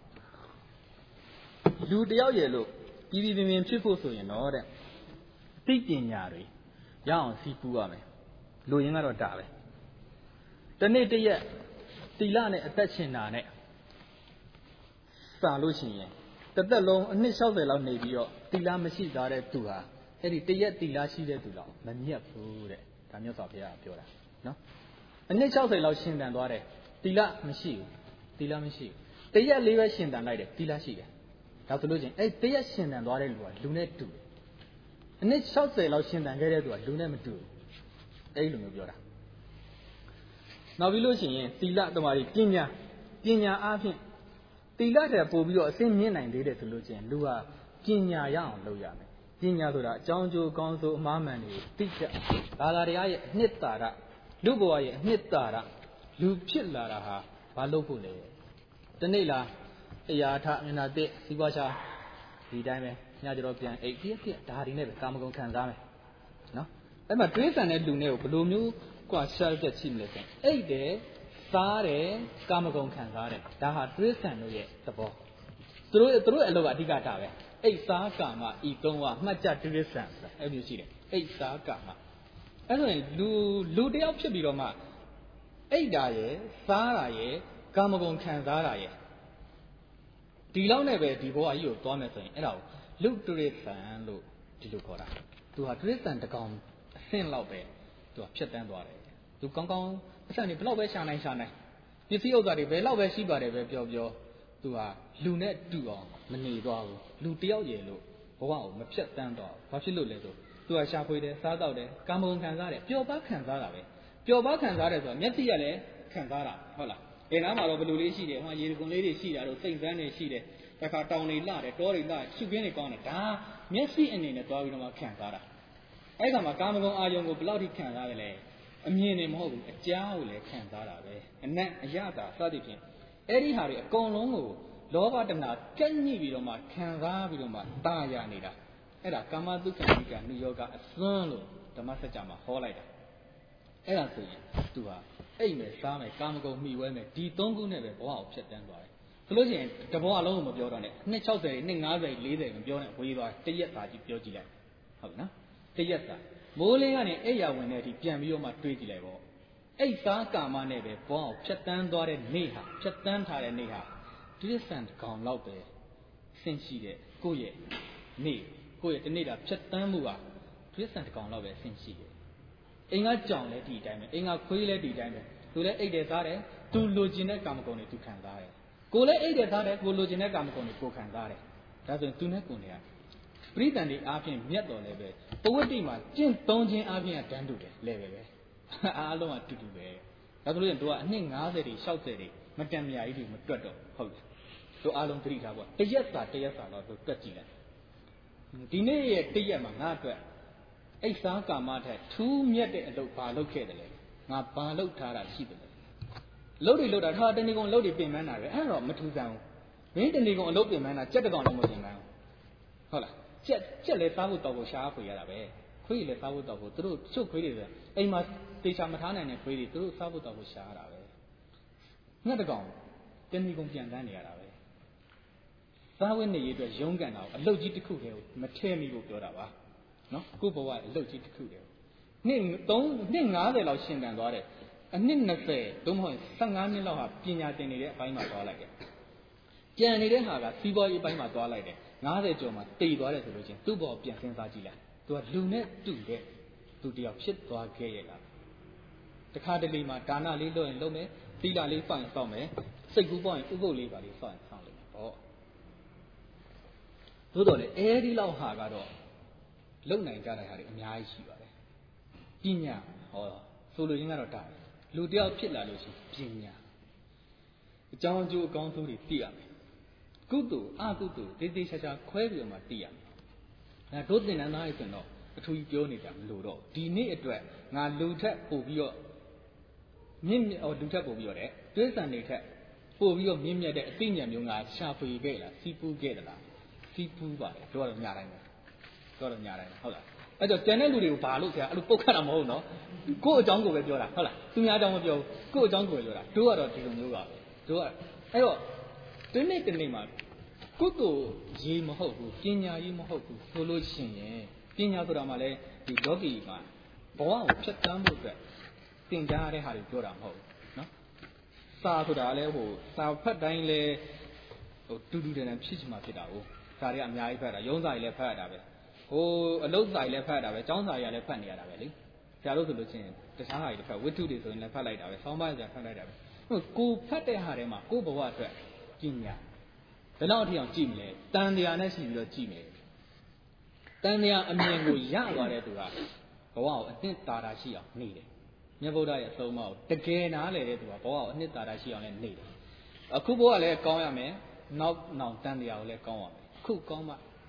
လူတယောက်ရဲ့လို့ပြည်ပြည်ပြင်းပြင်းဖြစ်ဖို့ဆိုရင်တော့တဲ့သိပညာတွေရအောင်စီးပူးရမယ်လူရင်းကတော့ဒါပဲတနေ့တရက်တီလနဲ့အသက်ရှင်တာနဲ့စာလို့ရှိရင်တစ်သက်လုံးအနှစ်၆၀လောက်နေပြီးတော့တီလမရှိသားတဲ့သူဟာအဲ့ဒီတရက်တီလရှိတဲ့သူလောက်မမြတ်ဘူးတဲ့ဒါမျိုးဆိုဘုရားပြောတာနော်အနှစ်၆၀လောက်ရှင်တန်သွားတယ်တီလမရှိဘူးတီလမရှိဘူးတရက်လေးပဲရှင်တန်လိုက်တယ်တီလရှိတယ်ဒါဆိုလို့ချင်းအဲ့တရက်ရှင်တန်သွားတဲ့လူကလူနဲ့တူတယ်အနှစ်၆၀လောက်ရှင်တန်ခဲ့တဲ့သူကလူနဲ့မတူဘူးအဲ့လိုမျိုးပြောတာနောက်ပြီးလို့ရှိရင်သီလတမာရီပညာပညာအားဖြင့်သီလတဲ့ပို့ပြီးတော့အစင်းမြင့်နိုင်သေးတယ်ဆိုလို့ချင်းလူဟာပညာရအောင်လုပ်ရမယ်ပညာဆိုတာအကြောင်းကျိုးကောင်းဆိုးအမှားမှန်တွေကိုသိချက်ဘာသာတရားရဲ့အနှစ်သာရလူဘဝရဲ့အနှစ်သာရလူဖြစ်လာတာဟာဘာလို့ဖို့လဲတနေ့လားအရာထမျက်နှာတစ်စီးပွားချဒီတိုင်းပဲညကျတော့ပြန်အိတ်ပြည့်ပြည့်ဒါဒီနဲ့ပဲကာမဂုဏ်ခံစားမယ်နော်အဲ့မှာတွေးဆန်တဲ့လူနဲ့ကိုဘယ်လိုမျိုးကွာရှယ်ချက်ရှိမလဲဆိုအိတ်တယ်စားတယ်ကာမဂုဏ်ခံစားတယ်ဒါဟာတွေးဆန်လို့ရဲ့သဘောသူတို့သူတို့အလုပ်ကအဓိကတာပဲအိတ်စားကာမဤသုံးပါမှတ်ချက်တွေးဆန်ဆိုတာအဲ့လိုရှိတယ်အိတ်စားကာမအဲ့ဆိုရင်လူလူတယောက်ဖြစ်ပြီးတော့မှအိတ်တာရဲ့စားတာရဲ့ကာမဂုဏ်ခံစားတာရဲ့ဒီလောက်နဲ့ပဲဒီဘဝကြီးကိုသွားမယ်ဆိုရင်အဲ့ဒါကိုလူတရိษံလို့ဒီလိုခေါ်တာသူဟာတရိษံတကောင်အဆင့်လောက်ပဲသူကဖြတ်တန်းသွားတယ်သူကောင်းကောင်းအဆင့်တွေဘယ်လောက်ပဲရှာနိုင်ရှာနိုင်ပစ္စည်းဥစ္စာတွေဘယ်လောက်ပဲရှိပါတယ်ပဲပြောပြောသူဟာလူနဲ့တူအောင်မနေသွားဘူးလူတယောက်ရည်လို့ဘဝကိုမဖြတ်တန်းသွားဘူးဘာဖြစ်လို့လဲဆိုသူကရှာဖွေတယ်စားတော့တယ်ကာမဂုဏ်ခံစားတယ်ပျော်ပါခံစားတာပဲပျော်ပါခံစားတယ်ဆိုတာမျက်စိကလည်းခံစားတာဟုတ်လားဒီနားမှာတော့ဘယ်လိုလေးရှိတယ်ဟိုရေကွန်လေးတွေရှိတာတို့စိတ်ဆန်းတွေရှိတယ်တခါတောင်တွေလှတယ်တောတွေလှရှုခင်းတွေကောင်းတယ်ဒါမျက်စိအနေနဲ့သွားပြီးတော့မှခံစားတာအဲ့ခါမှာကာမဂုဏ်အာယုံကိုဘယ်လောက်ထိခံစားရလဲအမြင်နေမဟုတ်ဘူးအကြားကိုလည်းခံစားတာပဲအနတ်အရသာစသဖြင့်အဲ့ဒီဟာတွေအကုန်လုံးကိုလောဘတဏှာကဲ့ညှိပြီးတော့မှခံစားပြီးတော့မှတာရနေတာအဲ့ဒါကာမတုခံမိကနုယောဂအစွန်းလို့ဓမ္မစကြာမှာဟောလိုက်တာအဲ့ဒါဆိုရင်သူဟာအိမ်မယ်စားမယ်ကာမဂုဏ်မှီဝဲမယ်ဒီသုံးခုနဲ့ပဲဘဝကိုဖြတ်တန်းသွားတယ်ဆိုလို့ရှိရင်တဘဝလုံးကိုမပြောတော့နဲ့နှစ်၆၀နှစ်၅၀၄၀မပြောနဲ့ဝေးသွားတရက်သာကြည့်ပြောကြည့်လိုက်ဟုတ်နော်တရက်သာမိုးလင်းကနေအိယာဝင်တဲ့အထိပြန်ပြီးတော့မှတွေးကြည့်လိုက်ပေါ့အိတ်စားကာမနဲ့ပဲဘဝကိုဖြတ်တန်းသွားတဲ့နေ့ဟာဖြတ်တန်းထားတဲ့နေ့ဟာတိရစ္ဆာန်တစ်ကောင်လောက်ပဲဆင့်ရှိတဲ့ကိုယ့်ရဲ့နေ့ကိုယ့်ရဲ့ဒီနေ့တာဖြတ်တန်းမှုဟာတိရစ္ဆာန်တစ်ကောင်လောက်ပဲဆင့်ရှိတယ်အိမ်ကကြောင်လဲဒီအတိုင်းပဲအိမ်ကခွေးလဲဒီအတိုင်းပဲသူလည်းအိတ်တယ်စားတယ်သူလိုချင်တဲ့ကာမဂုဏ်တွေသူခံစားတယ်ကိုလည်းအိတ်တယ်စားတယ်ကိုလိုချင်တဲ့ကာမဂုဏ်တွေကိုခံစားတယ်ဒါဆိုရင်သူနဲ့ကိုယ်နဲ့ပရိသန်တွေအားဖြင့်မြတ်တော်လည်းပဲပဝတ္တိမှာကျင့်သုံးခြင်းအားဖြင့်တန်းတူတယ်လဲပဲပဲအားလုံးကတူတူပဲဒါဆိုလို့ရင်သူကအနှစ်၅၀တွေ၆၀တွေမတန်မြာကြီးတွေမတွက်တော့ဟုတ်တယ်သူအားလုံးသတိထားပေါ့တရက်စာတရက်စာတော့သူတွက်ကြည့်လိုက်ဒီနေ့ရဲ့တရက်မှာငါအတွက်အိတ်စားကာမထက်ထူးမြတ်တဲ့အလုပ်ဘာလုပ်ခဲ့တယ်လဲငါဘာလုပ်ထားတာရှိတယ်လဲလုပ်တွေလုပ်တာထားတဏီကုံလုပ်တွေပြင်ပန်းတာပဲအဲ့တော့မထူးဆန်းဘူးမင်းတဏီကုံအလုပ်ပြင်ပန်းတာကြက်တကောင်လုံးမပြင်ပန်းဘူးဟုတ်လားကြက်ကြက်လဲစားဖို့တောက်ဖို့ရှားဖွေရတာပဲခွေးလဲစားဖို့တောက်ဖို့သူတို့ချုပ်ခွေးတွေဆိုအိမ်မှာတေချာမထားနိုင်တဲ့ခွေးတွေသူတို့စားဖို့တောက်ဖို့ရှားရတာပဲငှက်တကောင်တဏီကုံပြန်တန်းနေရတာပဲစားဝတ်နေရေးအတွက်ရုန်းကန်တာကိုအလုပ်ကြီးတစ်ခုတည်းကိုမထဲမိဖို့ပြောတာပါနော်ကိုဘဝအလုပ်ကြီးတစ်ခုတည်းနှစ်သုံးနှစ်၅၀လောက်ရှင်ကန်သွားတယ်အနှစ်၂၀သို့မဟုတ်၁၅နှစ်လောက်ဟာပညာသင်နေတဲ့အပိုင်းမှာသွားလိုက်တယ်ကြံနေတဲ့ဟာကစီးပွားရေးအပိုင်းမှာသွားလိုက်တယ်၅၀ကျော်မှာတိတ်သွားတယ်ဆိုလို့ချင်းသူ့ဘောပြန်စဉ်းစားကြည့်လိုက်သူကလူနဲ့တူတဲ့သူတယောက်ဖြစ်သွားခဲ့ရဲ့လားတခါတလေမှာဒါနလေးလုပ်ရင်လုပ်မယ်သီလလေးစောင့်ရင်စောင့်မယ်စိတ်ကူးပေါ့ရင်ဥပုပ်လေးပါလေးစောင့်ရင်စောင့်လိမ့်မယ်ပေါ့သို့တော်လေအဲဒီလောက်ဟာကတော့လုံနိုင်ကြတဲ့ဟာတွေအများကြီးရှိပါတယ်ပညာဟောဆိုလိုရင်းကတော့ဒါပဲလူတယောက်ဖြစ်လာလို့ရှိရင်ပညာအကြောင်းအကျိုးအကောင်းဆုံးတွေသိရမယ်ကုသိုလ်အကုသိုလ်ဒေသေးချာချာခွဲပြီးတော့မှသိရမယ်အဲတို့သင်္นานသားရဲ့ဆိုတော့အထူးကြီးပြောနေကြမလို့တော့ဒီနေ့အတွက်ငါလူထက်ပို့ပြီးတော့မြင့်မြတ်လူထက်ပို့ပြီးတော့တဲ့တွေးဆန်နေထက်ပို့ပြီးတော့မြင့်မြတ်တဲ့အသိဉာဏ်မျိုးငါရှာဖွေခဲ့လားစီးပူးခဲ့သလားစီးပူးပါတယ်တို့ကတော့ညာတိုင်းပဲတို့ကတော့ညာတိုင်းဟုတ်လားအဲ့တော့ကျန်တဲ့လူတွေကိုဘာလို့ဆရာအဲ့လိုပုတ်ခတ်တာမဟုတ်နော်ကိုယ့်အကြောင်းကိုပဲပြောတာဟုတ်လားသူများအကြောင်းမပြောဘူးကိုယ့်အကြောင်းကိုပဲပြောတာတို့ကတော့ဒီလိုမျိုးပါပဲတို့ကအဲ့တော့ဒီနေ့ဒီနေ့မှာကုသိုလ်ရေးမဟုတ်ဘူးပညာရေးမဟုတ်ဘူးဆိုလို့ရှိရင်ပညာဆိုတာမှလည်းဒီလောကီမှာဘဝကိုဖြတ်သန်းဖို့အတွက်သင်ကြားရတဲ့ဟာတွေပြောတာမဟုတ်ဘူးနော်စာဆိုတာလည်းဟိုစာဖတ်တိုင်းလည်းဟိုတူတူတန်တန်ဖြစ်ချင်မှဖြစ်တာကိုစာတွေကအများကြီးဖတ်တာရုံးစာတွေလည်းဖတ်ရတာပဲဟိုအလုပ်စာတွေလည်းဖတ်ရတာပဲကျောင်းစာတွေလည်းဖတ်နေရတာပဲလေဆရာတို့ဆိုလို့ချင်းတခြားဟာတွေဖတ်ဝိတ္ထုတွေဆိုရင်လည်းဖတ်လိုက်တာပဲဆောင်းပါးဆရာဖတ်လိုက်တာပဲဟိုကိုဖတ်တဲ့ဟာတွေမှာကိုဘဝအတွက်ပညာဘယ်လောက်အထိအောင်ကြည့်မလဲတန်တရားနဲ့ရှိပြီးတော့ကြည့်မယ်တန်တရားအမြင်ကိုရသွားတဲ့သူကဘဝကိုအနှစ်သာရရှိအောင်နေတယ်မြတ်ဗုဒ္ဓရဲ့အဆုံးအမကိုတကယ်နားလည်တဲ့သူကဘဝကိုအနှစ်သာရရှိအောင်လည်းနေတယ်အခုဘဝလည်းကောင်းရမယ်နောက်နောက်တန်တရားကိုလည်းကောင်းရမယ်အခုကောင်းမှ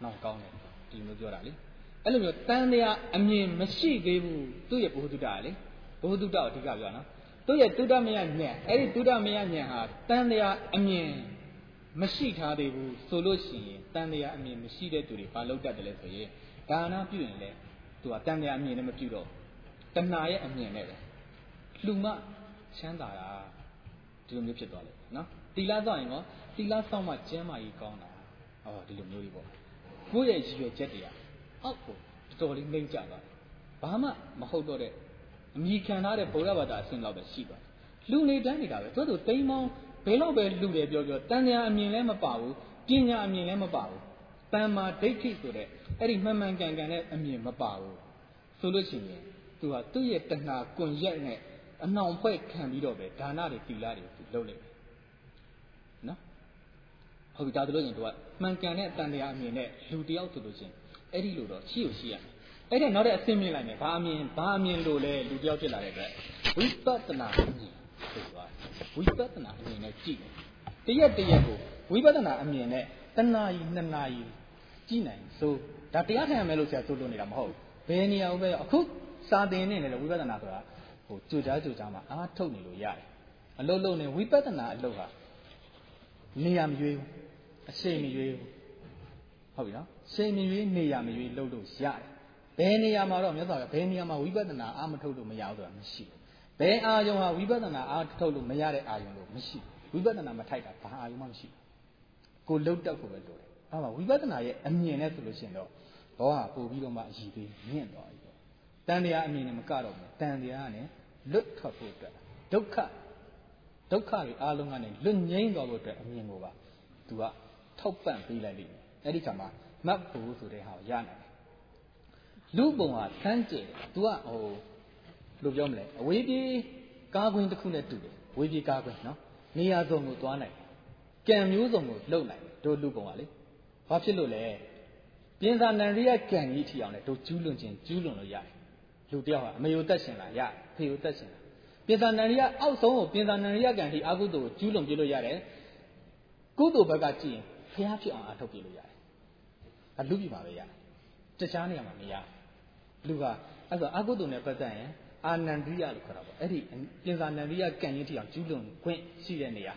နောင်ကောင်းတယ်ဒီလိုပြောတာလေအဲ့လိုမျိုးတန်တရားအမြင်မရှိသေးဘူးသူ့ရဲ့ဘုဟုတုတလေဘုဟုတုတအဓိကပြောနော်သူ့ရဲ့တုဒ္ဓမယဉာဏ်အဲ့ဒီတုဒ္ဓမယဉာဏ်ဟာတန်တရားအမြင်မရှိထားသေးဘူးဆိုလို့ရှိရင်တန်တရားအမြင်မရှိတဲ့သူတွေဘာလုပ်တတ်တယ်လဲဆိုရင်ဒါနပြုရင်လေသူကတန်တရားအမြင်နဲ့မပြုတော့တဏှာရဲ့အမြင်နဲ့ပဲလူမချမ်းသာတာဒီလိုမျိုးဖြစ်သွားလိမ့်မယ်နော်တီလာဆောင်ရင်ကောတီလာဆောင်မှကျမ်းမာကြီးကောင်းတာဟောဒီလိုမျိုးကြီးပေါ့ကိုယ့်ရဲ့ရည်ရွယ်ချက်တွေကအောက်ကိုတော်တော်လေးနှိမ့်ကျသွားတယ်ဘာမှမဟုတ်တော့တဲ့အမိခံထားတဲ့ဗုဒ္ဓဘာသာအဆင့်လောက်ပဲရှိသွားတယ်လူနေတန်းနေတာပဲသူတို့တိမ်မောင်းဘယ်တော့ပဲလူတယ်ပြောပြောတန်တရားအမြင်လည်းမပါဘူးပညာအမြင်လည်းမပါဘူးတမ္မာဒိဋ္ဌိဆိုတဲ့အဲ့ဒီမှန်မှန်ကန်ကန်တဲ့အမြင်မပါဘူးဆိုလို့ရှိရင်သူကသူ့ရဲ့တဏှာကွန်ရက်နဲ့အနှောင်ဖွဲ့ခံပြီးတော့ပဲဒါနတွေတီလာတွေသူလုပ်လိုက်တယ်နော်ဟုတ်ပြီဒါဆိုလို့ရှိရင်သူကမှန်ကန်တဲ့တန်တရားအမြင်နဲ့လူတယောက်ဆိုလို့ရှိရင်အဲ့ဒီလိုတော့ရှိ ਉ ရှိရမယ်အဲ့ဒါနောက်တဲ့အဆင့်မြင့်လိုက်မယ်ဘာအမြင်ဘာအမြင်လို့လဲလူတယောက်ဖြစ်လာတဲ့အတွက်ဝိပဿနာအမြင်ဆိုသွားဝိပဿနာအမြင်နဲ့ကြည့်တယ်တရက်တရက်ကိုဝိပဿနာအမြင်နဲ့တဏှာကြီးနှစ်နာရီကြည့်နိုင်ဆိုဒါတရားခံရမယ်လို့ဆရာဆိုလို့နေတာမဟုတ်ဘူးဘယ်နေရာပဲအခုစာသင်နေတယ်လို့ဝိပဿနာဆိုတာဟိုကြိုကြားကြိုကြားမှာအားထုတ်နေလို့ရတယ်အလုံးလုံးနဲ့ဝိပဿနာအလုပ်ဟာနေရာမရွေးဘူးအချိန်မရွေးဘူးဟုတ်ပြီနော်ချိန်မရွေးနေရာမရွေးလုပ်လို့ရတယ်ဘယ်နေရာမှာတော့မြတ်စွာဘုရားဘယ်နေရာမှာဝိပဿနာအားမထုတ်လို့မရဘူးဆိုတာမရှိဘူးဘယ်အာယုံဟာဝိပဿနာအားထုတ်လို့မရတဲ့အာယုံလို့မရှိဘူးဝိပဿနာမထိုက်တာဘာအာယုံမှမရှိဘူးကိုလှုပ်တက်ကိုပဲလိုတယ်အဲ့မှာဝိပဿနာရဲ့အမြင်နဲ့ဆိုလို့ရှိရင်တော့ဘောဟာပို့ပြီးတော့မှအည်သေးမြင့်သွားပြီပေါ့တန်တရားအမြင်နဲ့မကတော့ဘူးတန်တရားနဲ့လွတ်ထွက်ဖို့အတွက်ဒုက္ခဒုက္ခတွေအားလုံးကနေလွတ်ငြိမ်းသွားဖို့အတွက်အမြင်ကိုပါသူကထောက်ပံ့ပေးလိုက်လိမ့်မယ်အဲ့ဒီခါမှာမတ်ဖို့ဆိုတဲ့ဟာကိုရနိုင်တယ်လူပုံဟာစမ်းကြည့်တယ်သူကဟိုလိုပြောမလဲအဝေးပြေးကားကွင်းတစ်ခုနဲ့တူတယ်ဝေးပြေးကားကွင်းနော်နေရာစုံကိုသွားနိုင်ကံမျိုးစုံကိုလှုပ်နိုင်တို့လူပုံကလေဘာဖြစ်လို့လဲပြင်စာနန္ရိယကံကြီးထီအောင်လေတို့ကျူးလွန်ခြင်းကျူးလွန်လို့ရတယ်လူတယောက်ဟာအမေကိုတတ်ရှင်လာရဖေကိုတတ်ရှင်လာပြင်စာနန္ရိယအောက်ဆုံးကိုပြင်စာနန္ရိယကံထီအကုသိုလ်ကိုကျူးလွန်ပြလို့ရတယ်ကုသိုလ်ဘက်ကကြည့်ရင်ဖျားဖြစ်အောင်အထုတ်ပြလို့ရတယ်အလူပြည်မှာပဲရတယ်တခြားနေရာမှာမရလူကအဲ့ဆိုအကုသိုလ်နဲ့ပတ်သက်ရင်အာနန္ဒိယလို့ခေါ်တာပေါ့အဲ့ဒီပြင်စာနန္ဒိယကံကြီးထီအောင်ကျူးလွန်ခွင့်ရှိတဲ့နေရာ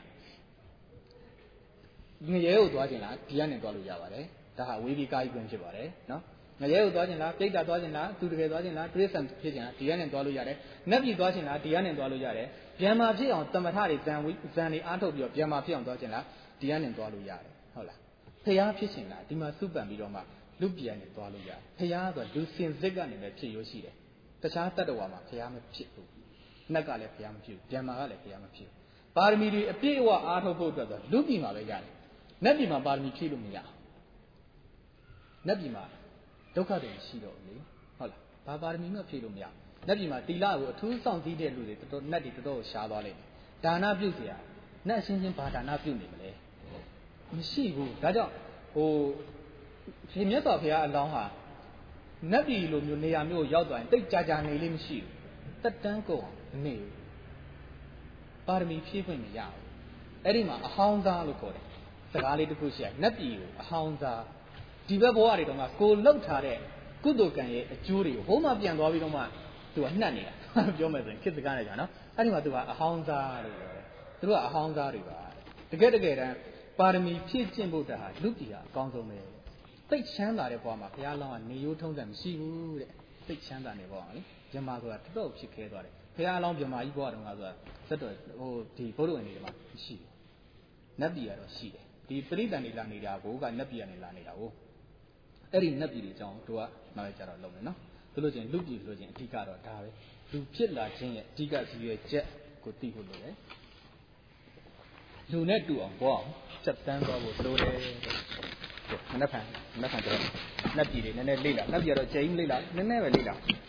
ငရဲကိုသွားခြင်းလားဒီကနေသွားလို့ရပါတယ်ဒါဟာဝေဒီကာယကွင်းဖြစ်ပါတယ်နော်ငရဲကိုသွားခြင်းလားပြိတ္တာသွားခြင်းလားသူတကယ်သွားခြင်းလားတိရစ္ဆာန်ဖြစ်ခြင်းလားဒီကနေသွားလို့ရတယ်နတ်ပြည်သွားခြင်းလားဒီကနေသွားလို့ရတယ်ဗျမ္မာဖြစ်အောင်တမထတွေဇံဝိဇံတွေအားထုတ်ပြီးတော့ဗျမ္မာဖြစ်အောင်သွားခြင်းလားဒီကနေသွားလို့ရတယ်ဟုတ်လားဖျားဖြစ်ခြင်းလားဒီမှာစုပန်ပြီးတော့မှလူပြည်ကနေသွားလို့ရတယ်ဖျားဆိုလူစင်စစ်ကနေပဲဖြစ်ရိုးရှိတယ်တခြားတတ္တဝါမှာဖျားမဖြစ်ဘူးနတ်ကလည်းဖျားမဖြစ်ဘူးဗျမ္မာကလည်းဖျားမဖြစ်ဘူးပါရမီတွေအပြည့်အဝအားထုတ်ဖို့အတွက်ဆိုလူပြည်မှာပဲရတယ်နတ်ပြည်မှာပါရမီဖြည့်လို့မရနတ်ပြည်မှာဒုက္ခတွေရှိတော့လေဟုတ်လားဘာပါရမီမှဖြည့်လို့မရနတ်ပြည်မှာတီလာကိုအထူးဆောင်စည်းတဲ့လူတွေတော်တော်နတ်တွေတော်တော်ရှားသွားလိမ့်မယ်ဒါနပြုเสียနတ်အချင်းချင်းဘာဒါနပြုနေမလဲမရှိဘူးဒါကြောင့်ဟိုရှင်မြတ်စွာဘုရားအလောင်းဟာနတ်ပြည်လိုမျိုးနေရာမျိုးကိုရောက်သွားရင်တိတ်ကြာကြာနေလေးမရှိဘူးတက်တန်းကုန်နေပါရမီဖြည့်ခွင့်မရဘူးအဲ့ဒီမှာအဟောင်းသားလို့ခေါ်တယ်စကားလေးတစ်ခုရှိရနတ်ပြည်ကိုအဟောင်းသားဒီဘက်ဘဝတွေတုန်းကကိုလှုပ်ထားတဲ့ကုသိုလ်ကံရဲ့အကျိုးတွေကိုဟိုးမှပြန်သွားပြီးတော့မှသူကနှက်နေတာပြောမယ်ဆိုရင်ခေတ်စကားနဲ့ကြာနော်အဲ့ဒီမှာသူကအဟောင်းသားလို့ပြောတယ်သူတို့ကအဟောင်းသားတွေပါတကယ်တကယ်တမ်းပါရမီဖြည့်ကျင့်ဖို့တဟာလူပြည်ဟာအကောင်းဆုံးပဲသိချမ်းသာတဲ့ဘဝမှာဘုရားလောင်းကနေရိုးထုံးတယ်မရှိဘူးတဲ့သိချမ်းသာနေဘဝမှာလေမြမဆိုတာတော်တော်ဖြစ်ခဲသွားတယ်ဘုရားလောင်းမြမကြီးဘဝတုန်းကဆိုတာစက်တော်ဟိုဒီဘုရားဝင်တွေမှာမရှိဘူးနတ်ပြည်ကတော့ရှိတယ်ဒီပရိသန်တွေလာနေတာကိုကနတ်ပြည်ကနေလာနေတာကိုအဲ့ဒီနတ်ပြည်တွေအကြောင်းတို့ကနောက်ရကြတော့လုံးမယ်နော်ဆိုလို့ချင်းလူပြည်ဆိုလို့ချင်းအဓိကတော့ဒါပဲလူဖြစ်လာခြင်းရဲ့အဓိကစီရွယ်ချက်ကိုသိဖို့လိုတယ်လူနဲ့တူအောင်ပေါ့အောင်စက်တန်းသွားဖို့လိုတယ်မနှက်ဖန်မနှက်ဖန်ကြတော့နတ်ပြည်တွေနည်းနည်းလေးလာနတ်ပြည်ကတော့ချိန်လေးလာနည်းနည်းပဲလေးလာ